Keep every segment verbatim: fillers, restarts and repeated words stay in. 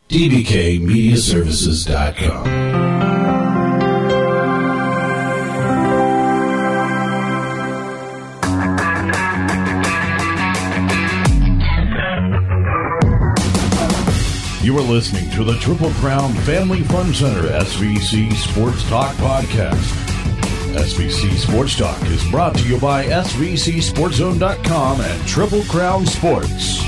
D B K Media Services dot com. You are listening to the Triple Crown Family Fun Center S V C Sports Talk Podcast. S V C Sports Talk is brought to you by S V C Sports Zone dot com and Triple Crown Sports.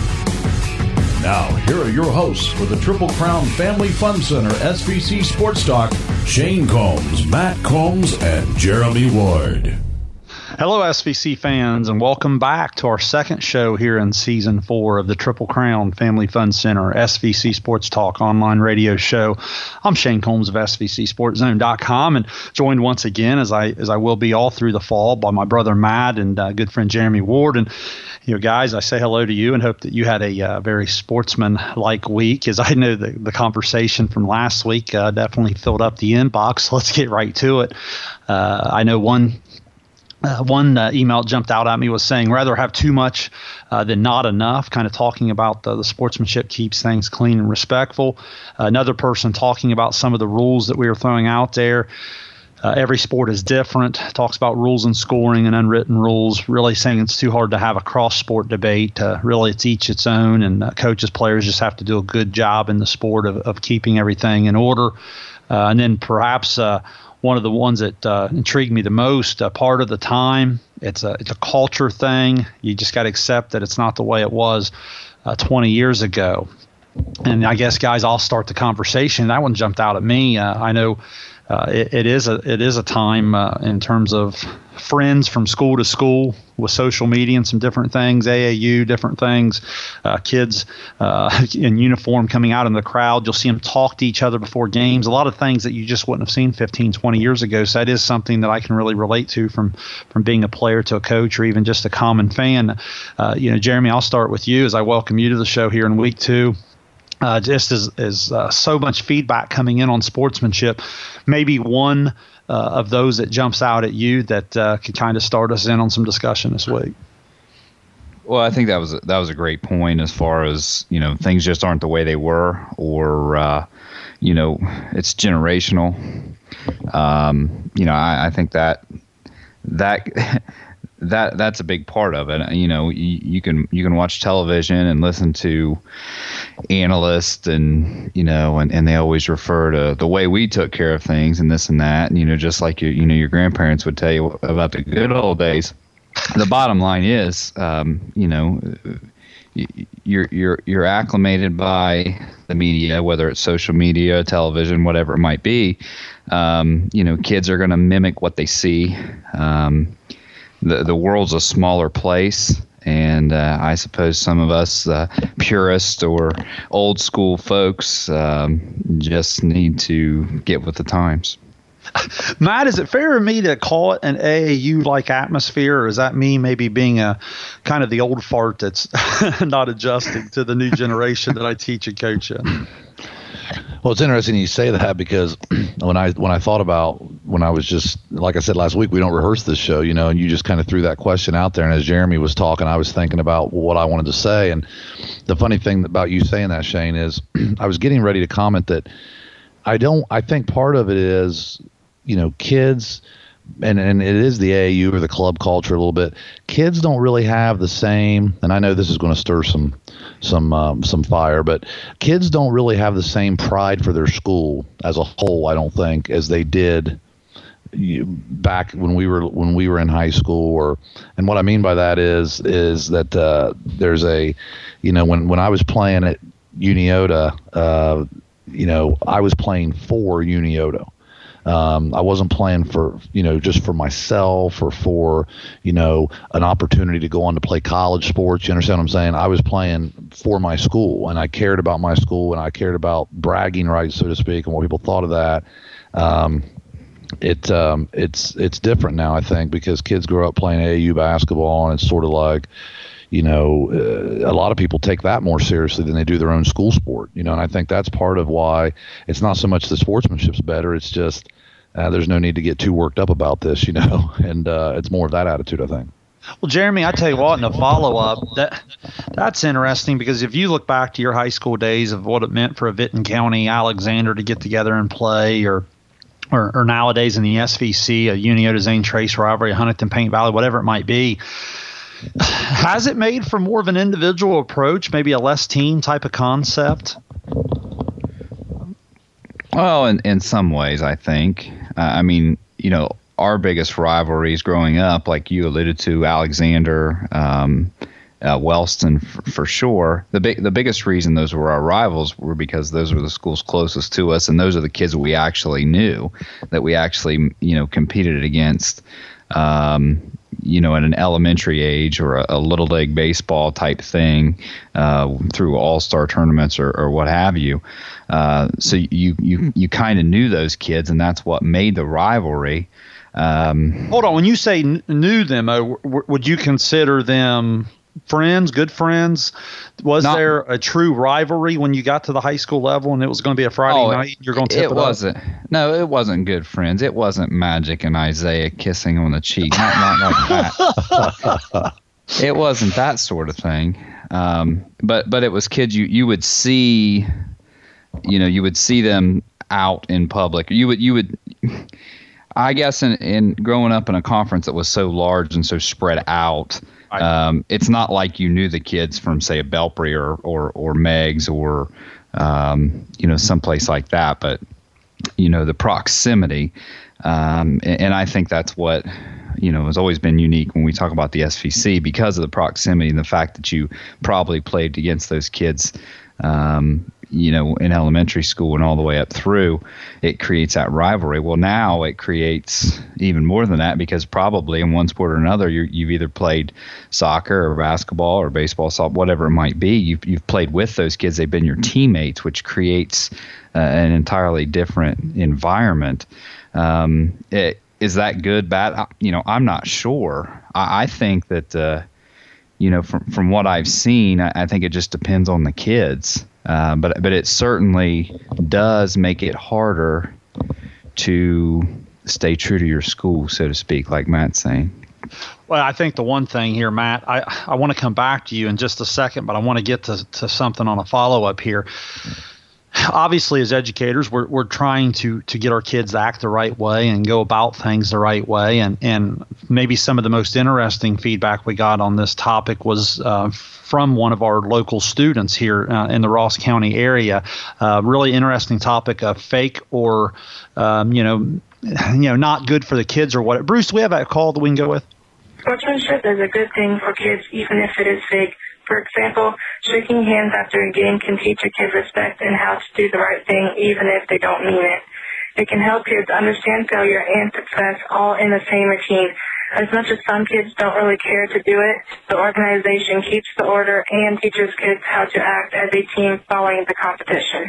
Now, here are your hosts for the Triple Crown Family Fun Center S V C Sports Talk, Shane Combs, Matt Combs, and Jeremy Ward. Hello, S V C fans, and welcome back to our second show here in Season four of the Triple Crown Family Fun Center S V C Sports Talk online radio show. I'm Shane Combs of S V C Sports Zone dot com, and joined once again, as I as I will be all through the fall, by my brother Matt and uh, good friend Jeremy Ward. And you know, guys, I say hello to you and hope that you had a uh, very sportsman-like week, as I know the, the conversation from last week uh, definitely filled up the inbox. Let's get right to it. Uh, I know one uh, one uh, email jumped out at me was saying rather have too much uh, than not enough, kind of talking about the, the sportsmanship keeps things clean and respectful. Uh, another person talking about some of the rules that we were throwing out there. Uh, every sport is different, talks about rules and scoring and unwritten rules, really saying it's too hard to have a cross-sport debate. Uh, really, it's each its own, and uh, coaches, players just have to do a good job in the sport of, of keeping everything in order. Uh, and then perhaps uh, one of the ones that uh, intrigued me the most, uh, part of the time, it's a, it's a culture thing. You just got to accept that it's not the way it was uh, twenty years ago. And I guess, guys, I'll start the conversation. That one jumped out at me. Uh, I know Uh, it, it is a it is a time uh, in terms of friends from school to school with social media and some different things, A A U, different things, uh, kids uh, in uniform coming out in the crowd. You'll see them talk to each other before games, a lot of things that you just wouldn't have seen fifteen, twenty years ago. So that is something that I can really relate to from, from being a player to a coach or even just a common fan. Uh, you know, Jeremy, I'll start with you as I welcome you to the show here in week two. Uh, just as, as uh, so much feedback coming in on sportsmanship, maybe one uh, of those that jumps out at you that uh, could kind of start us in on some discussion this week. Well, I think that was that was a great point as far as, you know, things just aren't the way they were, or uh, you know, it's generational. Um, you know, I, I think that that. That that's a big part of it. You know, you, you can you can watch television and listen to analysts, and you know, and, and they always refer to the way we took care of things and this and that. And you know, just like your you know your grandparents would tell you about the good old days. The bottom line is, um, you know, you're you're you're acclimated by the media, whether it's social media, television, whatever it might be. Um, you know, kids are going to mimic what they see. Um, The the world's a smaller place, and uh, I suppose some of us uh, purists or old school folks um, just need to get with the times. Matt, is it fair of me to call it an A A U-like atmosphere, or is that me maybe being a kind of the old fart that's not adjusting to the new generation that I teach and coach in? Well, it's interesting you say that, because when I when I thought about when I was just, like I said last week, we don't rehearse this show, you know, and you just kind of threw that question out there. And as Jeremy was talking, I was thinking about what I wanted to say. And the funny thing about you saying that, Shane, is I was getting ready to comment that I don't I think part of it is, you know, kids, and, and it is the A A U or the club culture a little bit. Kids don't really have the same, and I know this is going to stir some some um, some fire, but kids don't really have the same pride for their school as a whole, I don't think, as they did you, back when we were when we were in high school. Or, and what I mean by that is is that uh, there's a, you know, when when I was playing at Uniota, uh, you know, I was playing for Uniota. Um, I wasn't playing for, you know, just for myself or for, you know, an opportunity to go on to play college sports. You understand what I'm saying? I was playing for my school, and I cared about my school, and I cared about bragging rights, so to speak, and what people thought of that. Um, it um, it's it's different now, I think, because kids grow up playing A A U basketball, and it's sort of like, you know, uh, a lot of people take that more seriously than they do their own school sport, you know, and I think that's part of why it's not so much the sportsmanship's better. It's just uh, there's no need to get too worked up about this, you know, and uh, it's more of that attitude, I think. Well, Jeremy, I tell you what, in a follow-up, that that's interesting because if you look back to your high school days of what it meant for a Vinton County Alexander to get together and play, or or, or nowadays in the S V C, a Unioto Zane Trace rivalry, a Huntington Paint Valley, whatever it might be, has it made for more of an individual approach, maybe a less team type of concept? Well, in, in some ways, I think. Uh, I mean, you know, our biggest rivalries growing up, like you alluded to, Alexander, um, uh, Wellston, for, for sure. The big, the biggest reason those were our rivals were because those were the schools closest to us, and those are the kids that we actually knew, that we actually, you know, competed against, um, you know, at an elementary age or a, a little league baseball type thing, uh, through all-star tournaments or, or what have you. Uh, so you you you kind of knew those kids, and that's what made the rivalry. Um, Hold on, when you say n- knew them, uh, w- would you consider them friends, good friends? Was not, there a true rivalry when you got to the high school level, and it was going to be a Friday oh, night? You're going to tip it, it wasn't. Up? No, it wasn't good friends. It wasn't Magic and Isaiah kissing on the cheek. Not, not like that. It wasn't that sort of thing. Um, but but it was kids you you would see. You know, you would see them out in public. You would, you would, I guess, in, in growing up in a conference that was so large and so spread out, um, it's not like you knew the kids from, say, a Belpre or or, or Meggs or, um, you know, someplace like that. But, you know, the proximity, um, and, and I think that's what, you know, has always been unique when we talk about the S V C because of the proximity and the fact that you probably played against those kids, um, you know, in elementary school and all the way up through. It creates that rivalry. Well, now it creates even more than that because probably in one sport or another, you, you've either played soccer or basketball or baseball, softball, whatever it might be. You've, you've played with those kids. They've been your teammates, which creates uh, an entirely different environment. Um, it, is that good, bad? I, you know, I'm not sure. I, I think that, uh, you know, from from what I've seen, I, I think it just depends on the kids. Uh, but but it certainly does make it harder to stay true to your school, so to speak, like Matt's saying. Well, I think the one thing here, Matt, I, I want to come back to you in just a second, but I want to get to, to something on a follow-up here. Obviously, as educators, we're we're trying to to get our kids to act the right way and go about things the right way. And, and maybe some of the most interesting feedback we got on this topic was uh, from one of our local students here uh, in the Ross County area. Uh, really interesting topic of fake or, um, you know, you know, not good for the kids or what. Bruce, do we have a call that we can go with? Sportsmanship is a good thing for kids, even if it is fake. For example, shaking hands after a game can teach a kid respect and how to do the right thing, even if they don't mean it. It can help kids understand failure and success all in the same routine. As much as some kids don't really care to do it, the organization keeps the order and teaches kids how to act as a team following the competition.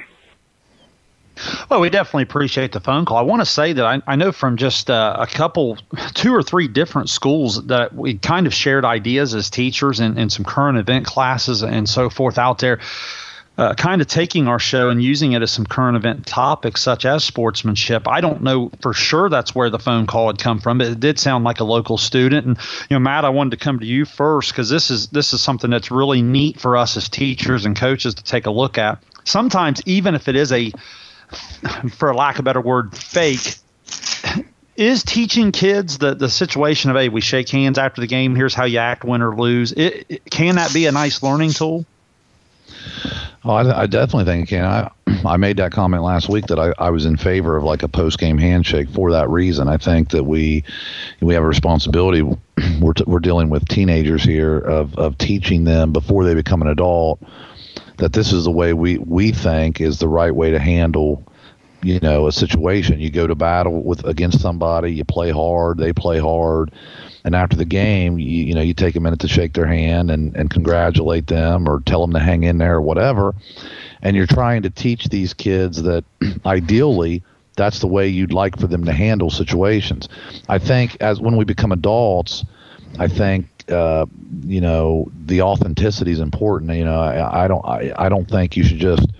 Well, we definitely appreciate the phone call. I want to say that I, I know from just uh, a couple, two or three different schools that we kind of shared ideas as teachers and, and some current event classes and so forth out there, uh, kind of taking our show and using it as some current event topics such as sportsmanship. I don't know for sure that's where the phone call had come from, but it did sound like a local student. And, you know, Matt, I wanted to come to you first because this is this is something that's really neat for us as teachers and coaches to take a look at. Sometimes, even if it is a for lack of a better word, fake, is teaching kids the, the situation of, hey, we shake hands after the game, here's how you act, win or lose. It, it, can that be a nice learning tool? Oh, I, I definitely think it can. I, I made that comment last week that I, I was in favor of like a post-game handshake for that reason. I think that we we have a responsibility. We're, t- we're dealing with teenagers here of, of teaching them before they become an adult that this is the way we, we think is the right way to handle, you know, a situation. You go to battle with against somebody, you play hard, they play hard, and after the game, you, you know, you take a minute to shake their hand and, and congratulate them or tell them to hang in there or whatever. And you're trying to teach these kids that ideally that's the way you'd like for them to handle situations. I think as when we become adults, I think Uh, you know, the authenticity is important. You know, I, I don't, I, I don't think you should just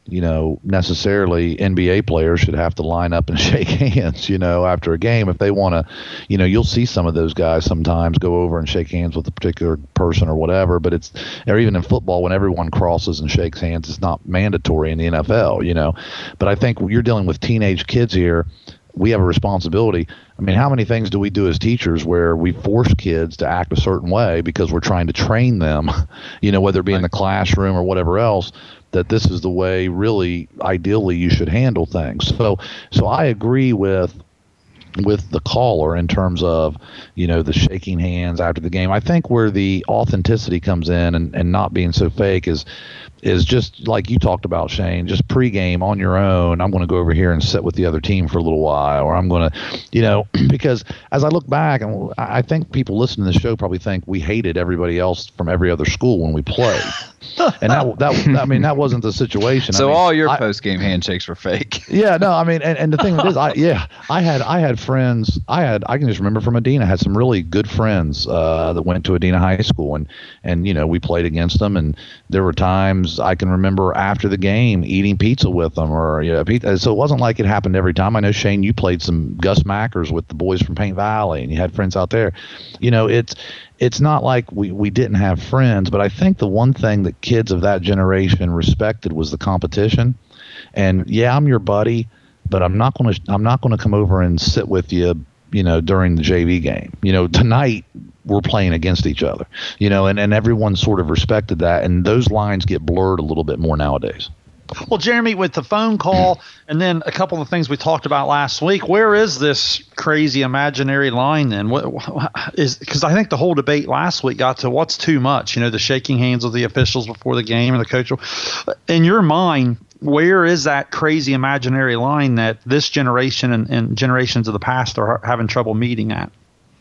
you know, necessarily N B A players should have to line up and shake hands, you know, after a game. If they want to, you know, you'll see some of those guys sometimes go over and shake hands with a particular person or whatever, but it's, or even in football, when everyone crosses and shakes hands, it's not mandatory in the N F L, you know. But I think you're dealing with teenage kids here. We have a responsibility. I mean, how many things do we do as teachers where we force kids to act a certain way because we're trying to train them, you know, whether it be in the classroom or whatever else, that this is the way really ideally you should handle things. So so I agree with with the caller in terms of, you know, the shaking hands after the game. I think where the authenticity comes in and, and not being so fake is is just like you talked about, Shane, just pregame on your own. I'm going to go over here and sit with the other team for a little while, or I'm going to, you know, because as I look back, and I think people listening to the show probably think we hated everybody else from every other school when we played. And that, that, I mean, that wasn't the situation. So I mean, all your I, post-game handshakes were fake. Yeah, no, I mean, and, and the thing is, I yeah, I had I had friends. I had I can just remember from Adena, I had some really good friends uh, that went to Adena High School, and and you know, we played against them, and there were times I can remember after the game eating pizza with them, or you know, pizza. So it wasn't like it happened every time. I know, Shane, you played some Gus Mackers with the boys from Paint Valley, and you had friends out there. You know, it's. It's not like we, we didn't have friends, but I think the one thing that kids of that generation respected was the competition. And yeah, I'm your buddy, but I'm not going to I'm not going to come over and sit with you, you know, during the J V game. You know, tonight we're playing against each other. You know, and, and everyone sort of respected that, and those lines get blurred a little bit more nowadays. Well, Jeremy, with the phone call and then a couple of things we talked about last week, where is this crazy imaginary line then? What, what is, because I think the whole debate last week got to what's too much, you know, the shaking hands with the officials before the game and the coach. In your mind, where is that crazy imaginary line that this generation and, and generations of the past are having trouble meeting at?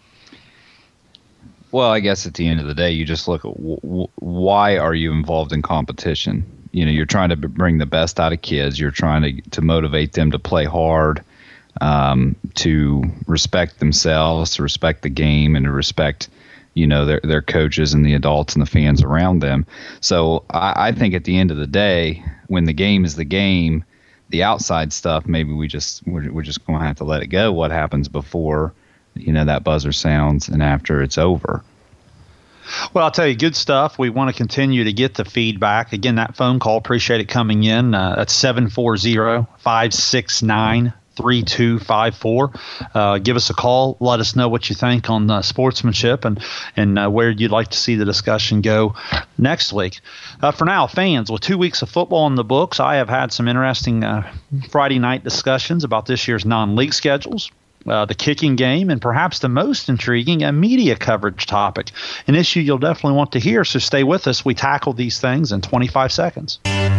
Well, I guess at the end of the day, you just look at w- w- why are you involved in competition? You know, you're trying to bring the best out of kids. You're trying to to motivate them to play hard, um, to respect themselves, to respect the game, and to respect, you know, their their coaches and the adults and the fans around them. So I, I think at the end of the day, when the game is the game, the outside stuff, maybe we just we're, we're just going to have to let it go. What happens before, you know, that buzzer sounds and after it's over? Well, I'll tell you, good stuff. We want to continue to get the feedback. Again, that phone call, appreciate it coming in. Uh, that's seven four zero, five six nine, three two five four. Uh, give us a call. Let us know what you think on uh, sportsmanship and, and uh, where you'd like to see the discussion go next week. Uh, for now, fans, with two weeks of football in the books, I have had some interesting uh, Friday night discussions about this year's non-league schedules. Uh, the kicking game, and perhaps the most intriguing, a media coverage topic, an issue you'll definitely want to hear, so stay with us. We tackle these things in twenty-five seconds.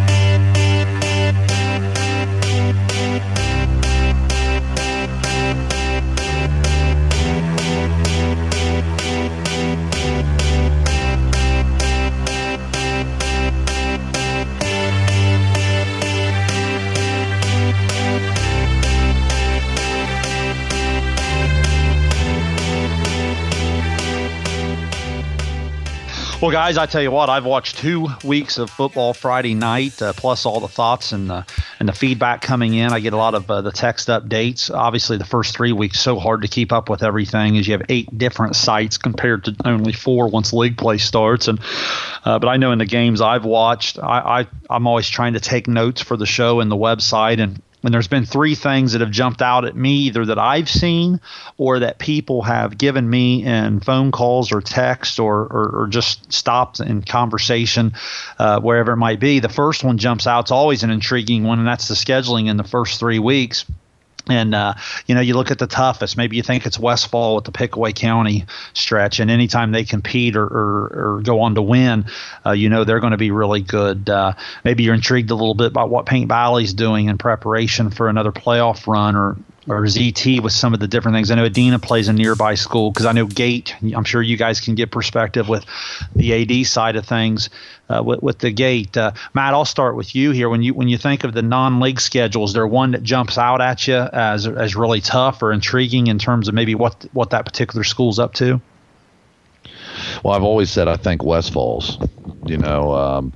Well, guys, I tell you what, I've watched two weeks of football Friday night, uh, plus all the thoughts and the, and the feedback coming in. I get a lot of uh, the text updates. Obviously, the first three weeks, so hard to keep up with everything as you have eight different sites compared to only four once league play starts. And uh, But I know in the games I've watched, I, I, I'm always trying to take notes for the show and the website, and And there's been three things that have jumped out at me, either that I've seen or that people have given me in phone calls or text or, or, or just stopped in conversation, uh, wherever it might be. The first one jumps out. It's always an intriguing one, and that's the scheduling in the first three weeks. And, uh, you know, you look at the toughest. Maybe you think it's Westfall with the Pickaway County stretch, and anytime they compete or, or, or go on to win, uh, you know they're going to be really good. Uh, maybe you're intrigued a little bit about what Paint Valley's doing in preparation for another playoff run, or or Z T with some of the different things. I know Adena plays a nearby school, because I know Gate, I'm sure you guys can get perspective with the A D side of things uh, with, with the Gate. Uh, Matt, I'll start with you here. When you when you think of the non-league schedule, is there one that jumps out at you as as really tough or intriguing in terms of maybe what what that particular school's up to? Well, I've always said I think Westfall's, you know, um,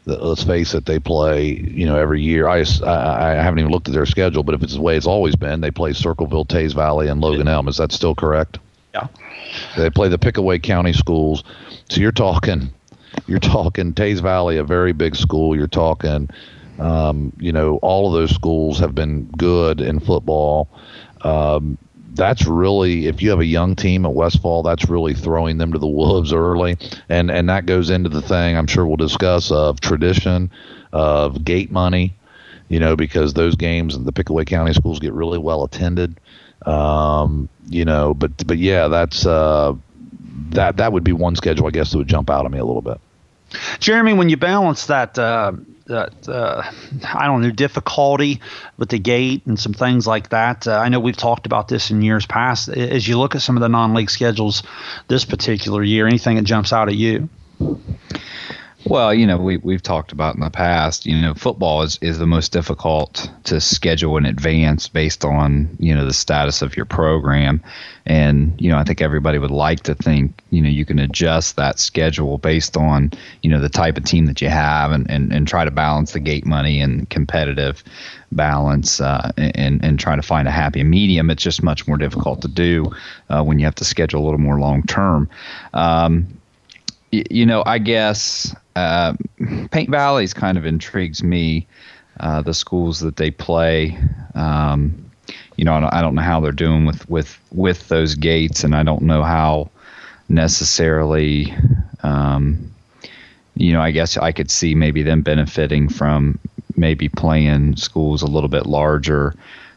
let's face it, they play, you know, every year. I, I, I haven't even looked at their schedule, but if it's the way it's always been, they play Circleville, Tays Valley, and Logan Elm. Is that still correct? Yeah. They play the Pickaway County schools. So you're talking, you're talking Tays Valley, a very big school. You're talking, um, you know, all of those schools have been good in football. Um, that's really, if you have a young team at Westfall, that's really throwing them to the wolves early. And, and that goes into the thing I'm sure we'll discuss of tradition, of gate money, you know, because those games in the Pickaway County schools get really well attended. Um, you know, but, but yeah, that's, uh, that, that would be one schedule, I guess, that would jump out at me a little bit. Jeremy, when you balance that, uh, that uh, I don't know, difficulty with the gate and some things like that, uh, I know we've talked about this in years past. As you look at some of the non-league schedules this particular year, anything that jumps out at you? Well, you know, we, we've talked about in the past, you know, football is, is the most difficult to schedule in advance based on, you know, the status of your program. And, you know, I think everybody would like to think, you know, you can adjust that schedule based on, you know, the type of team that you have and, and, and try to balance the gate money and competitive balance uh, and, and try to find a happy medium. It's just much more difficult to do uh, when you have to schedule a little more long term. Um, y- you know, I guess uh, Paint Valley's kind of intrigues me, uh, the schools that they play. Um, You know, I don't know how they're doing with, with, with those gates, and I don't know how necessarily, um, you know, I guess I could see maybe them benefiting from maybe playing schools a little bit larger,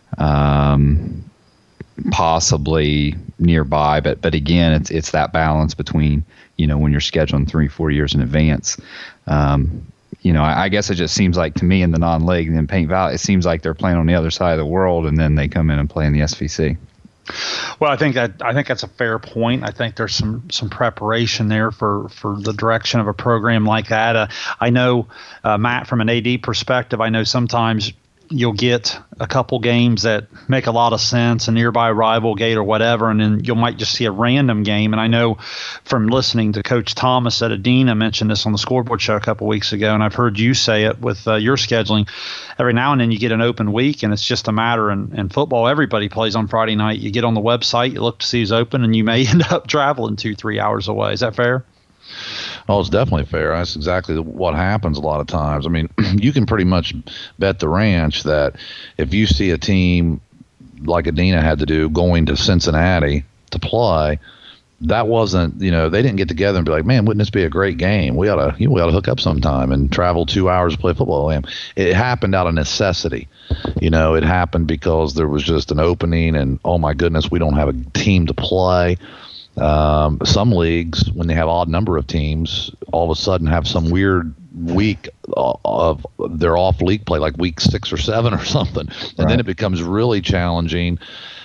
um, possibly nearby. But, but again, it's it's that balance between, you know, when you're scheduling three, four years in advance. Um, You know, I, I guess it just seems like to me in the non-league and then Paint Valley, it seems like they're playing on the other side of the world, and then they come in and play in the S V C. Well, I think that I think that's a fair point. I think there's some some preparation there for, for the direction of a program like that. Uh, I know, uh, Matt, from an A D perspective, I know sometimes you'll get a couple games that make a lot of sense, a nearby rival gate or whatever, and then you might just see a random game. And I know from listening to Coach Thomas at Adena mention this on the Scoreboard Show a couple weeks ago, and I've heard you say it with uh, your scheduling. Every now and then you get an open week, and it's just a matter in, in football. Everybody plays on Friday night. You get on the website, you look to see who's open, and you may end up traveling two, three hours away. Is that fair? Oh, it's definitely fair. That's exactly what happens a lot of times. I mean, you can pretty much bet the ranch that if you see a team like Adena had to do going to Cincinnati to play, that wasn't, you know, they didn't get together and be like, man, wouldn't this be a great game? We ought to, you know, we ought to hook up sometime and travel two hours to play football. It happened out of necessity. You know, it happened because there was just an opening and, oh my goodness, we don't have a team to play. Um, some leagues, when they have odd number of teams, all of a sudden have some weird week of their off league play, like week six or seven or something, and right. Then it becomes really challenging.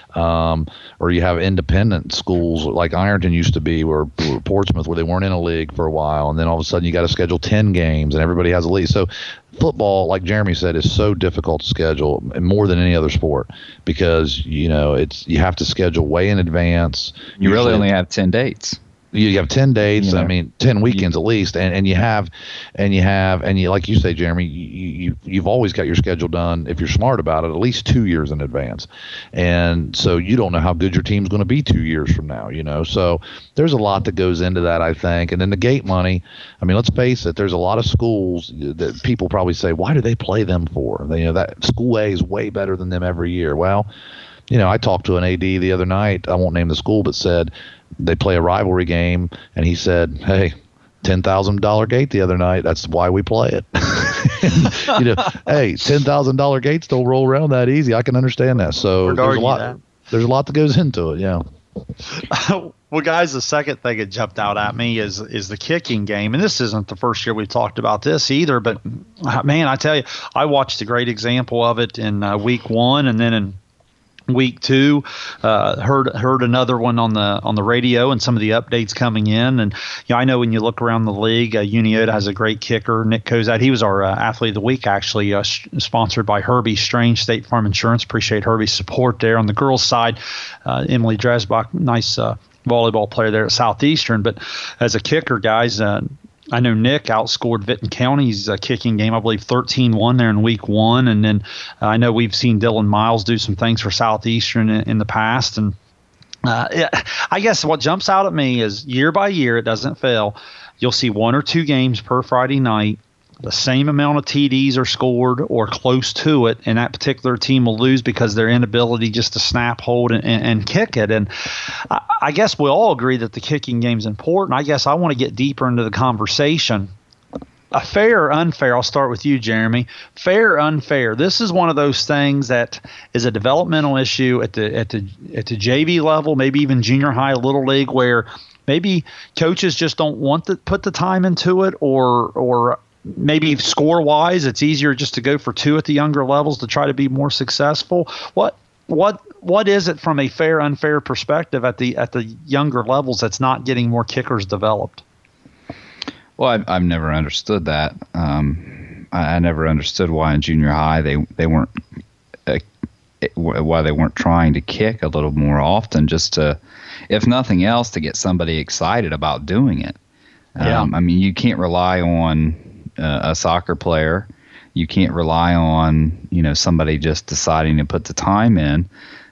Um, or you have independent schools like Ironton used to be, or, or Portsmouth, where they weren't in a league for a while, and then all of a sudden you got to schedule ten games, and everybody has a league. So football, like Jeremy said, is so difficult to schedule, and more than any other sport, because you know it's you have to schedule way in advance. You Usually, really only have ten dates. You have ten dates. You know, I mean, ten weekends you, at least, and, and you have, and you have, and you like you say, Jeremy, you, you you've always got your schedule done if you're smart about it, at least two years in advance, and so you don't know how good your team's going to be two years from now. You know, so there's a lot that goes into that, I think, and then the gate money. I mean, let's face it, there's a lot of schools that people probably say, why do they play them for? They, you know, that school A is way better than them every year. Well, you know, I talked to an A D the other night. I won't name the school, but said they play a rivalry game, and he said, hey, ten thousand dollars gate the other night. That's why we play it. and, you know, hey, ten thousand dollars gates don't roll around that easy. I can understand that. So there's a lot that. There's a lot that goes into it, yeah. Well, guys, the second thing that jumped out at me is is the kicking game. And this isn't the first year we've talked about this either. But, man, I tell you, I watched a great example of it in uh, week one, and then in week two, uh, heard heard another one on the on the radio and some of the updates coming in. And you know, I know when you look around the league, uh, Uniota has a great kicker, Nick Kozad. He was our uh, athlete of the week, actually, uh, sh- sponsored by Herbie Strange, State Farm Insurance. Appreciate Herbie's support there. On the girls' side, uh, Emily Dresbach, nice uh, volleyball player there at Southeastern. But as a kicker, guys, uh, I know Nick outscored Vinton County's uh, kicking game, I believe thirteen one there in week one. And then uh, I know we've seen Dylan Miles do some things for Southeastern in, in the past. And uh, yeah, I guess what jumps out at me is year by year, it doesn't fail. You'll see one or two games per Friday night. The same amount of T Ds are scored or close to it, and that particular team will lose because their inability just to snap, hold, and, and, and kick it. And I, I guess we all agree that the kicking game is important. I guess I want to get deeper into the conversation. A fair or unfair, I'll start with you, Jeremy. Fair or unfair, this is one of those things that is a developmental issue at the at the at the J V level, maybe even junior high, little league, where maybe coaches just don't want to put the time into it, or or maybe score-wise, it's easier just to go for two at the younger levels to try to be more successful. What what what is it from a fair unfair perspective at the at the younger levels that's not getting more kickers developed? Well, I've, I've never understood that. Um, I, I never understood why in junior high they they weren't uh, why they weren't trying to kick a little more often, just to, if nothing else, to get somebody excited about doing it. Yeah. Um, I mean, you can't rely on Uh, a soccer player. You can't rely on, you know, somebody just deciding to put the time in.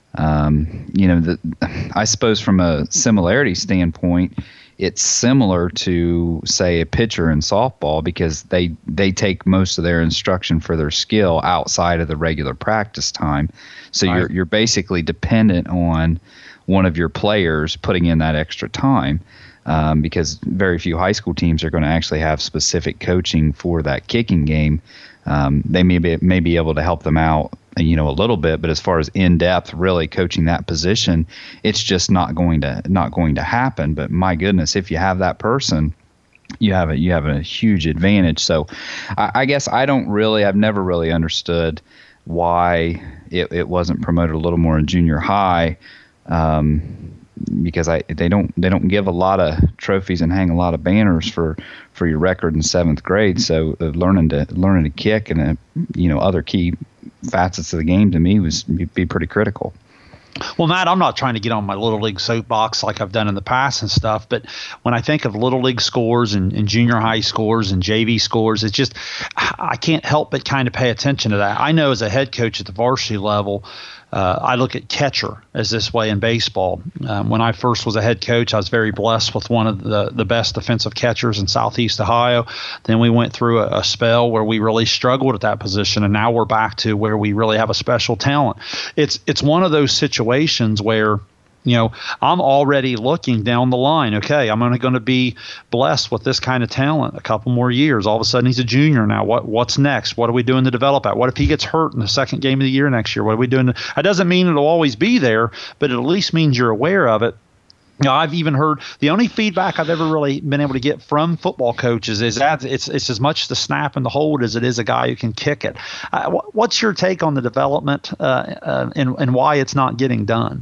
Um, you know, the, I suppose from a similarity standpoint, it's similar to, say, a pitcher in softball, because they, they take most of their instruction for their skill outside of the regular practice time. So right. you're you're basically dependent on one of your players putting in that extra time. Um, because very few high school teams are going to actually have specific coaching for that kicking game. Um, they may be, may be able to help them out, you know, a little bit, but as far as in depth, really coaching that position, it's just not going to not going to happen. But my goodness, if you have that person, you have a you have a huge advantage. So, I, I guess I don't really, I've never really understood why it, it wasn't promoted a little more in junior high. Um, Because I they don't they don't give a lot of trophies and hang a lot of banners for, for your record in seventh grade. So uh, learning to learning to kick and uh, you know other key facets of the game to me was be pretty critical. Well, Matt, I'm not trying to get on my Little League soapbox like I've done in the past and stuff, but when I think of Little League scores and, and junior high scores and J V scores, it's just I can't help but kind of pay attention to that. I know as a head coach at the varsity level, Uh, I look at catcher as this way in baseball. Um, when I first was a head coach, I was very blessed with one of the, the best defensive catchers in Southeast Ohio. Then we went through a, a spell where we really struggled at that position, and now we're back to where we really have a special talent. It's it's one of those situations where, you know, I'm already looking down the line. Okay, I'm only going to be blessed with this kind of talent a couple more years. All of a sudden, he's a junior now. What What's next? What are we doing to develop that? What if he gets hurt in the second game of the year next year? What are we doing? To, that doesn't mean it'll always be there, but it at least means you're aware of it. You know, I've even heard the only feedback I've ever really been able to get from football coaches is that it's it's as much the snap and the hold as it is a guy who can kick it. Uh, what's your take on the development uh, uh, and and why it's not getting done?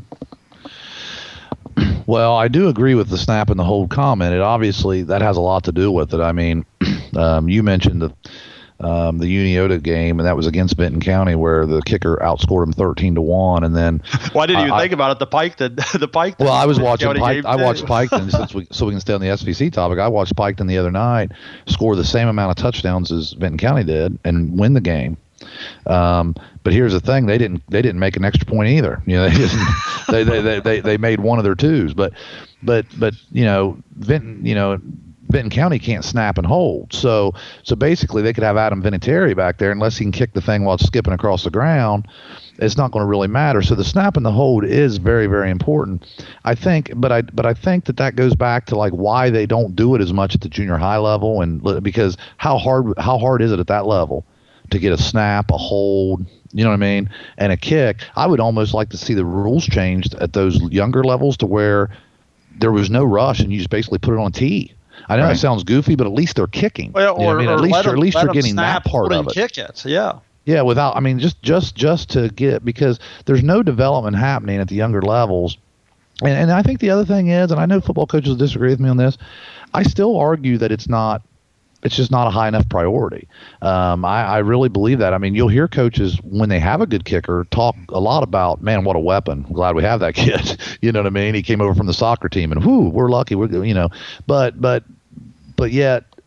Well, I do agree with the snap and the hold comment. It obviously that has a lot to do with it. I mean, um, you mentioned the um, the Uniota game, and that was against Vinton County, where the kicker outscored him thirteen to one. And then, well, I didn't even I, think about it. The Piketon, the Piketon. Well, I was watching. Pike, I watched Piketon since we so we can stay on the S V C topic. I watched Piketon the other night score the same amount of touchdowns as Vinton County did and win the game. Um, but here's the thing: they didn't they didn't make an extra point either. You know, they didn't, they, they, they they they made one of their twos. But but but you know, Vinton you know Vinton County can't snap and hold. So so basically, they could have Adam Vinatieri back there, unless he can kick the thing while it's skipping across the ground. It's not going to really matter. So the snap and the hold is very, very important, I think. But I but I think that that goes back to like why they don't do it as much at the junior high level, and because how hard how hard is it at that level to get a snap, a hold, you know what I mean, and a kick? I would almost like to see the rules changed at those younger levels to where there was no rush and you just basically put it on a tee. I know right. That sounds goofy, but at least they're kicking. Well, you know or, I mean? or At least let you're, them, at least let you're getting snap, that part of it. Kick it, yeah. Yeah, without, I mean, just just just to get, because there's no development happening at the younger levels. And, and I think the other thing is, and I know football coaches disagree with me on this, I still argue that it's not, it's just not a high enough priority. Um, I, I really believe that. I mean, you'll hear coaches, when they have a good kicker, talk a lot about, man, what a weapon. I'm glad we have that kid. You know what I mean? He came over from the soccer team, and whoo, we're lucky. We're, you know, but but but yet,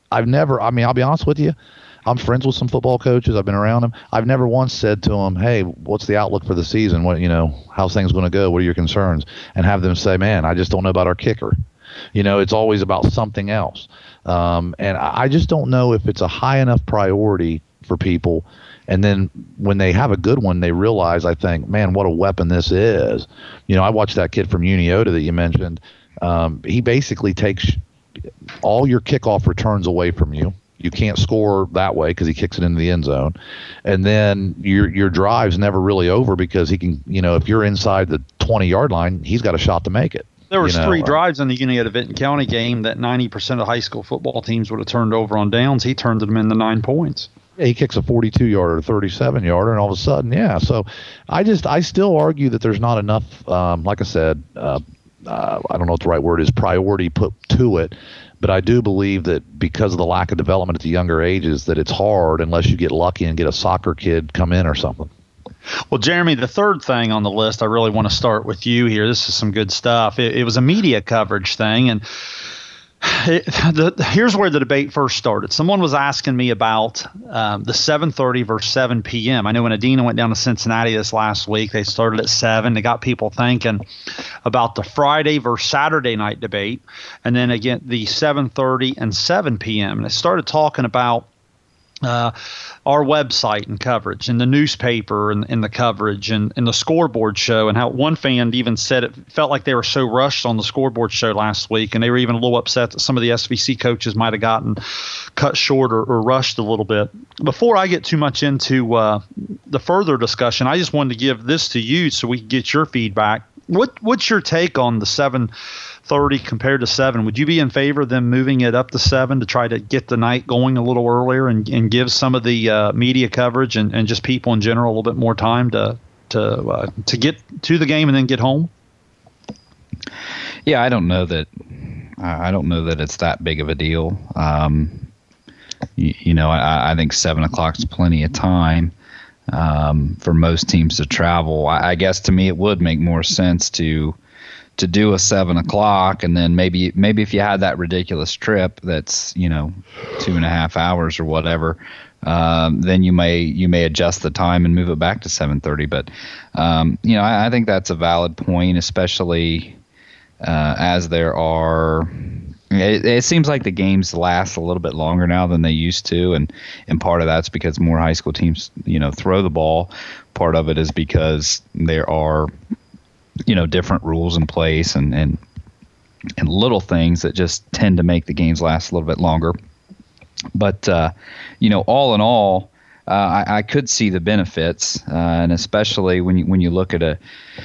I've never, I mean, I'll be honest with you. I'm friends with some football coaches. I've been around them. I've never once said to them, hey, what's the outlook for the season? What, you know, how's things going to go? What are your concerns? And have them say, man, I just don't know about our kicker. You know, it's always about something else. Um, and I just don't know if it's a high enough priority for people. And then when they have a good one, they realize, I think, man, what a weapon this is. You know, I watched that kid from Uniota that you mentioned. Um, he basically takes all your kickoff returns away from you. You can't score that way because he kicks it into the end zone. And then your your drive's never really over because he can, you know, if you're inside the twenty-yard line, he's got a shot to make it. There was you know? three drives in the Uniota-Vinton County game that ninety percent of high school football teams would have turned over on downs. He turned them into nine points. Yeah, he kicks a forty-two-yarder, a thirty-seven-yarder, and all of a sudden, yeah. So I just I still argue that there's not enough, um, like I said, uh, uh, I don't know what the right word is, priority put to it. But I do believe that because of the lack of development at the younger ages, that it's hard unless you get lucky and get a soccer kid come in or something. Well, Jeremy, the third thing on the list, I really want to start with you here. This is some good stuff. It, it was a media coverage thing, and it, the, here's where the debate first started. Someone was asking me about um, the seven thirty versus seven p.m. I know when Adina went down to Cincinnati this last week, they started at seven. They got people thinking about the Friday versus Saturday night debate, and then again the seven thirty and seven p.m. And they started talking about Uh, our website and coverage and the newspaper and, and the coverage and, and the scoreboard show, and how one fan even said it felt like they were so rushed on the scoreboard show last week, and they were even a little upset that some of the S V C coaches might have gotten cut short or, or rushed a little bit. Before I get too much into uh, the further discussion, I just wanted to give this to you so we can get your feedback. What What's your take on the seven thirty compared to seven? Would you be in favor of them moving it up to seven to try to get the night going a little earlier and, and give some of the uh, media coverage and, and just people in general a little bit more time to to uh, to get to the game and then get home? Yeah, I don't know that. I don't know that it's that big of a deal. Um, you, you know, I, I think seven o'clock is plenty of time um, for most teams to travel. I, I guess to me it would make more sense to. to do a seven o'clock, and then maybe maybe if you had that ridiculous trip that's, you know, two and a half hours or whatever, um, then you may you may adjust the time and move it back to seven thirty. But um, you know, I, I think that's a valid point, especially uh, as there are. It, it seems like the games last a little bit longer now than they used to, and and part of that's because more high school teams, you know, throw the ball. Part of it is because there are, you know, different rules in place and, and and little things that just tend to make the games last a little bit longer. But, uh, you know, all in all, uh, I, I could see the benefits, uh, and especially when you when you look at a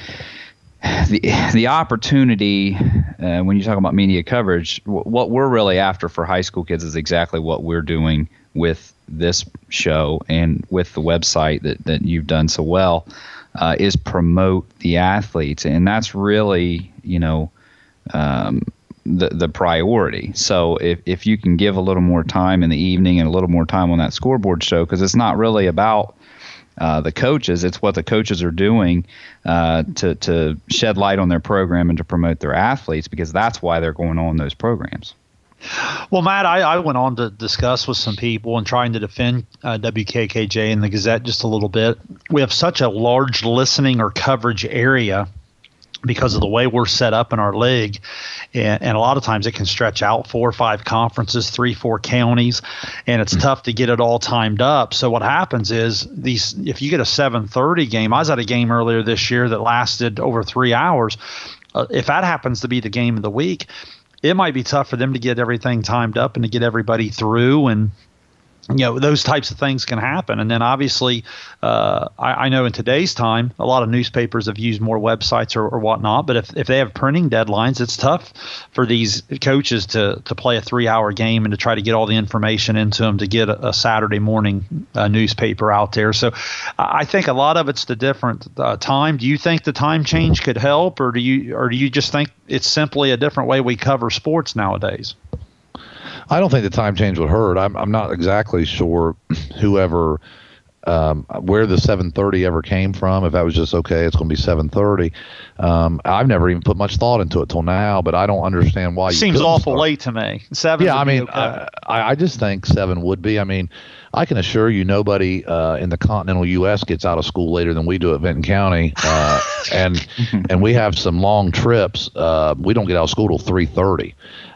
the the opportunity uh, when you talk about media coverage. W- what we're really after for high school kids is exactly what we're doing with this show and with the website that that you've done so well. Uh, is promote the athletes, and that's really, you know, um, the the priority. So if if you can give a little more time in the evening and a little more time on that scoreboard show, because it's not really about uh, the coaches, it's what the coaches are doing uh, to to shed light on their program and to promote their athletes, because that's why they're going on those programs. Well, Matt, I, I went on to discuss with some people and trying to defend uh, W K K J and the Gazette just a little bit. We have such a large listening or coverage area because of the way we're set up in our league. And, and a lot of times it can stretch out four or five conferences, three, four counties, and it's mm-hmm. tough to get it all timed up. So what happens is these, if you get a seven thirty game, I was at a game earlier this year that lasted over three hours. Uh, if that happens to be the game of the week, it might be tough for them to get everything timed up and to get everybody through, and you know, those types of things can happen. And then obviously, uh, I, I know in today's time, a lot of newspapers have used more websites or, or whatnot. But if, if they have printing deadlines, it's tough for these coaches to, to play a three-hour game and to try to get all the information into them to get a, a Saturday morning uh, newspaper out there. So I think a lot of it's the different uh, time. Do you think the time change could help, or do you or do you just think it's simply a different way we cover sports nowadays? I don't think the time change would hurt. I'm I'm not exactly sure whoever Um, where the seven thirty ever came from, if that was just okay, it's going to be seven thirty. Um, I've never even put much thought into it till now, but I don't understand why. You Seems awful start. late to me. Seven. Yeah, I mean, okay. I, I just think seven would be. I mean, I can assure you, nobody uh, in the continental U S gets out of school later than we do at Benton County, uh, and and we have some long trips. Uh, we don't get out of school till three thirty.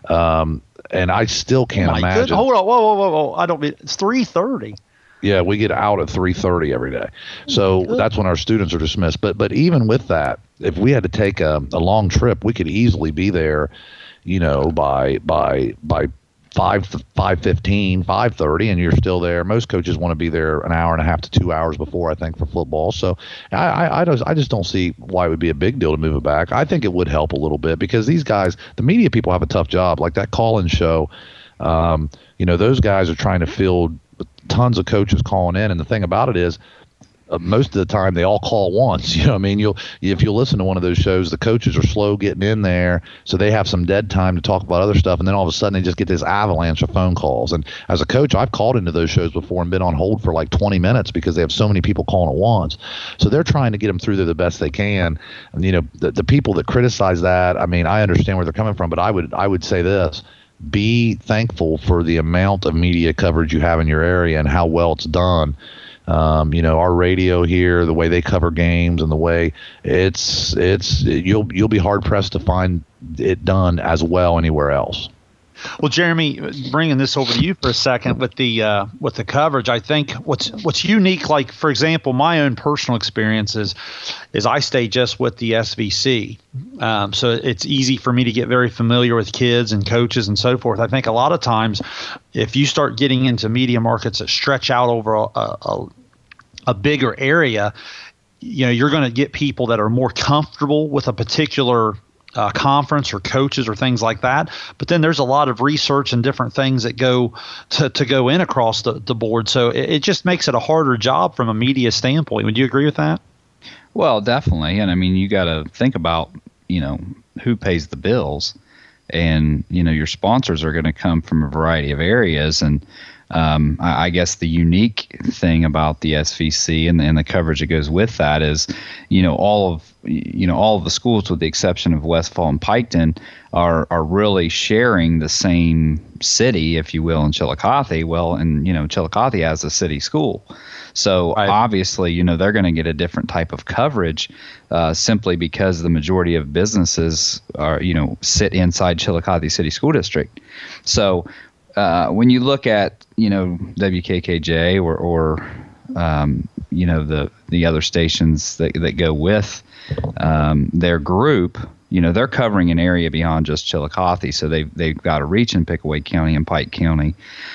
Um, and I still can't My imagine. Good. Hold on, whoa, whoa, whoa, whoa! I don't mean it's three thirty. Yeah, we get out at three thirty every day, so Good. That's when our students are dismissed. But but even with that, if we had to take a, a long trip, we could easily be there, you know, by by by five five fifteen, five thirty, and you're still there. Most coaches want to be there an hour and a half to two hours before, I think, for football. So I I, I, just, I just don't see why it would be a big deal to move it back. I think it would help a little bit because these guys, the media people, have a tough job. Like that call-in show, um, you know, those guys are trying to field tons of coaches calling in, and the thing about it is uh, most of the time they all call once. You know what I mean? You'll if you listen to one of those shows, the coaches are slow getting in there, so they have some dead time to talk about other stuff, and then all of a sudden they just get this avalanche of phone calls. And as a coach, I've called into those shows before and been on hold for like twenty minutes because they have so many people calling at once. So they're trying to get them through there the best they can. And, you know, the, the people that criticize that, I mean, I understand where they're coming from, but I would I would say this. Be thankful for the amount of media coverage you have in your area and how well it's done. Um, you know, our radio here, the way they cover games and the way it's it's you'll you'll be hard pressed to find it done as well anywhere else. Well, Jeremy, bringing this over to you for a second with the uh, with the coverage, I think what's what's unique, like for example, my own personal experiences, is I stay just with the S V C, um, so it's easy for me to get very familiar with kids and coaches and so forth. I think a lot of times, if you start getting into media markets that stretch out over a, a, a bigger area, you know, you're going to get people that are more comfortable with a particular Uh, conference or coaches or things like that. But then there's a lot of research and different things that go to, to go in across the, the board. So it, it just makes it a harder job from a media standpoint. Would you agree with that? Well, definitely. And I mean, you got to think about, you know, who pays the bills, and, you know, your sponsors are going to come from a variety of areas. And um, I, I guess the unique thing about the S V C and, and the coverage that goes with that is, you know, all of, you know, all of the schools, with the exception of Westfall and Piketon, are are really sharing the same city, if you will, in Chillicothe. Well, and, you know, Chillicothe has a city school. So right. Obviously, you know, they're going to get a different type of coverage uh, simply because the majority of businesses are, you know, sit inside Chillicothe City School District. So uh, when you look at, you know, W K K J or, or um, you know, the, the other stations that, that go with um, their group, you know, they're covering an area beyond just Chillicothe. So they've, they've got to reach in Pickaway County and Pike County,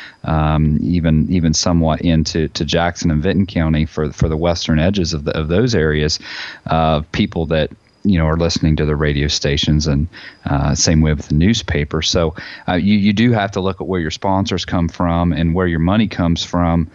um, even even somewhat into to Jackson and Vinton County for for the western edges of the, of those areas of uh, people that, you know, are listening to the radio stations, and uh, same way with the newspaper. So uh, you, you do have to look at where your sponsors come from and where your money comes from.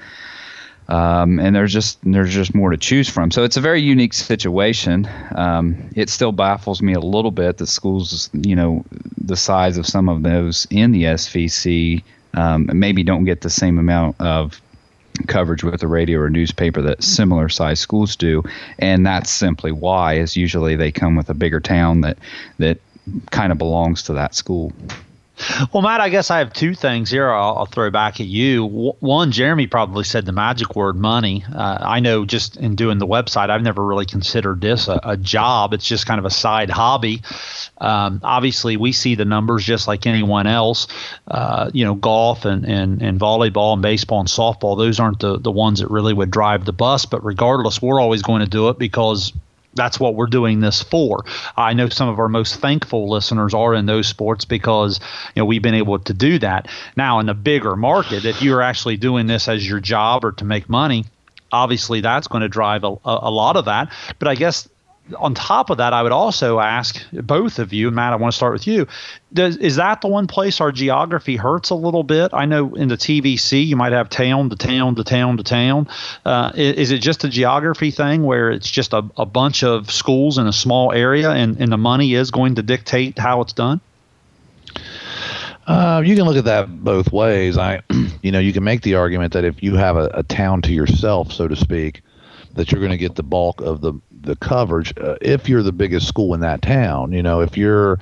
Um, and there's just there's just more to choose from. So it's a very unique situation. Um, it still baffles me a little bit that schools, you know, the size of some of those in the S V C um, maybe don't get the same amount of coverage with the radio or newspaper that similar sized schools do. And that's simply why, is usually they come with a bigger town that that kind of belongs to that school. Well, Matt, I guess I have two things here I'll, I'll throw back at you. W- one, Jeremy probably said the magic word, money. Uh, I know just in doing the website, I've never really considered this a, a job. It's just kind of a side hobby. Um, obviously, we see the numbers just like anyone else. Uh, you know, golf and, and, and volleyball and baseball and softball, those aren't the, the ones that really would drive the bus. But regardless, we're always going to do it because that's what we're doing this for. I know some of our most thankful listeners are in those sports because, you know, we've been able to do that. Now, in the bigger market, if you're actually doing this as your job or to make money, obviously that's going to drive a, a lot of that. But I guess on top of that, I would also ask both of you, Matt, I want to start with you. Does, is that the one place our geography hurts a little bit? I know in the T V C, you might have town to town to town to town. Uh, is, is it just a geography thing where it's just a, a bunch of schools in a small area and, and the money is going to dictate how it's done? Uh, you can look at that both ways. I, you know, you can make the argument that if you have a, a town to yourself, so to speak, that you're going to get the bulk of the the coverage uh, if you're the biggest school in that town. You know, if you're,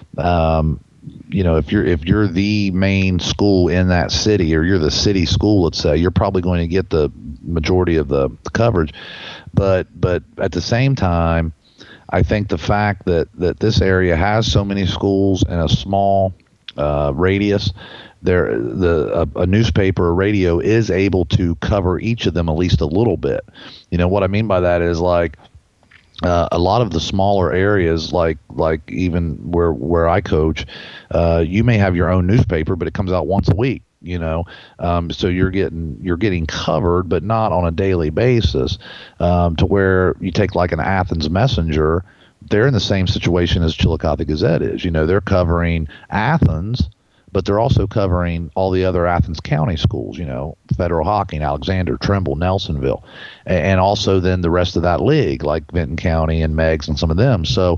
um, you know, if you're if you're the main school in that city, or you're the city school, let's say, you're probably going to get the majority of the, the coverage. But but at the same time, I think the fact that that this area has so many schools in a small uh, radius, there the a, a newspaper or radio is able to cover each of them at least a little bit. You know what I mean by that is like uh, a lot of the smaller areas, like like even where where I coach, uh, you may have your own newspaper, but it comes out once a week. You know, um, so you're getting you're getting covered, but not on a daily basis. Um, to where you take like an Athens Messenger, they're in the same situation as Chillicothe Gazette is. You know, they're covering Athens, but they're also covering all the other Athens County schools. You know, Federal Hocking, Alexander, Trimble, Nelsonville, and also then the rest of that league, like Vinton County and Meigs and some of them. So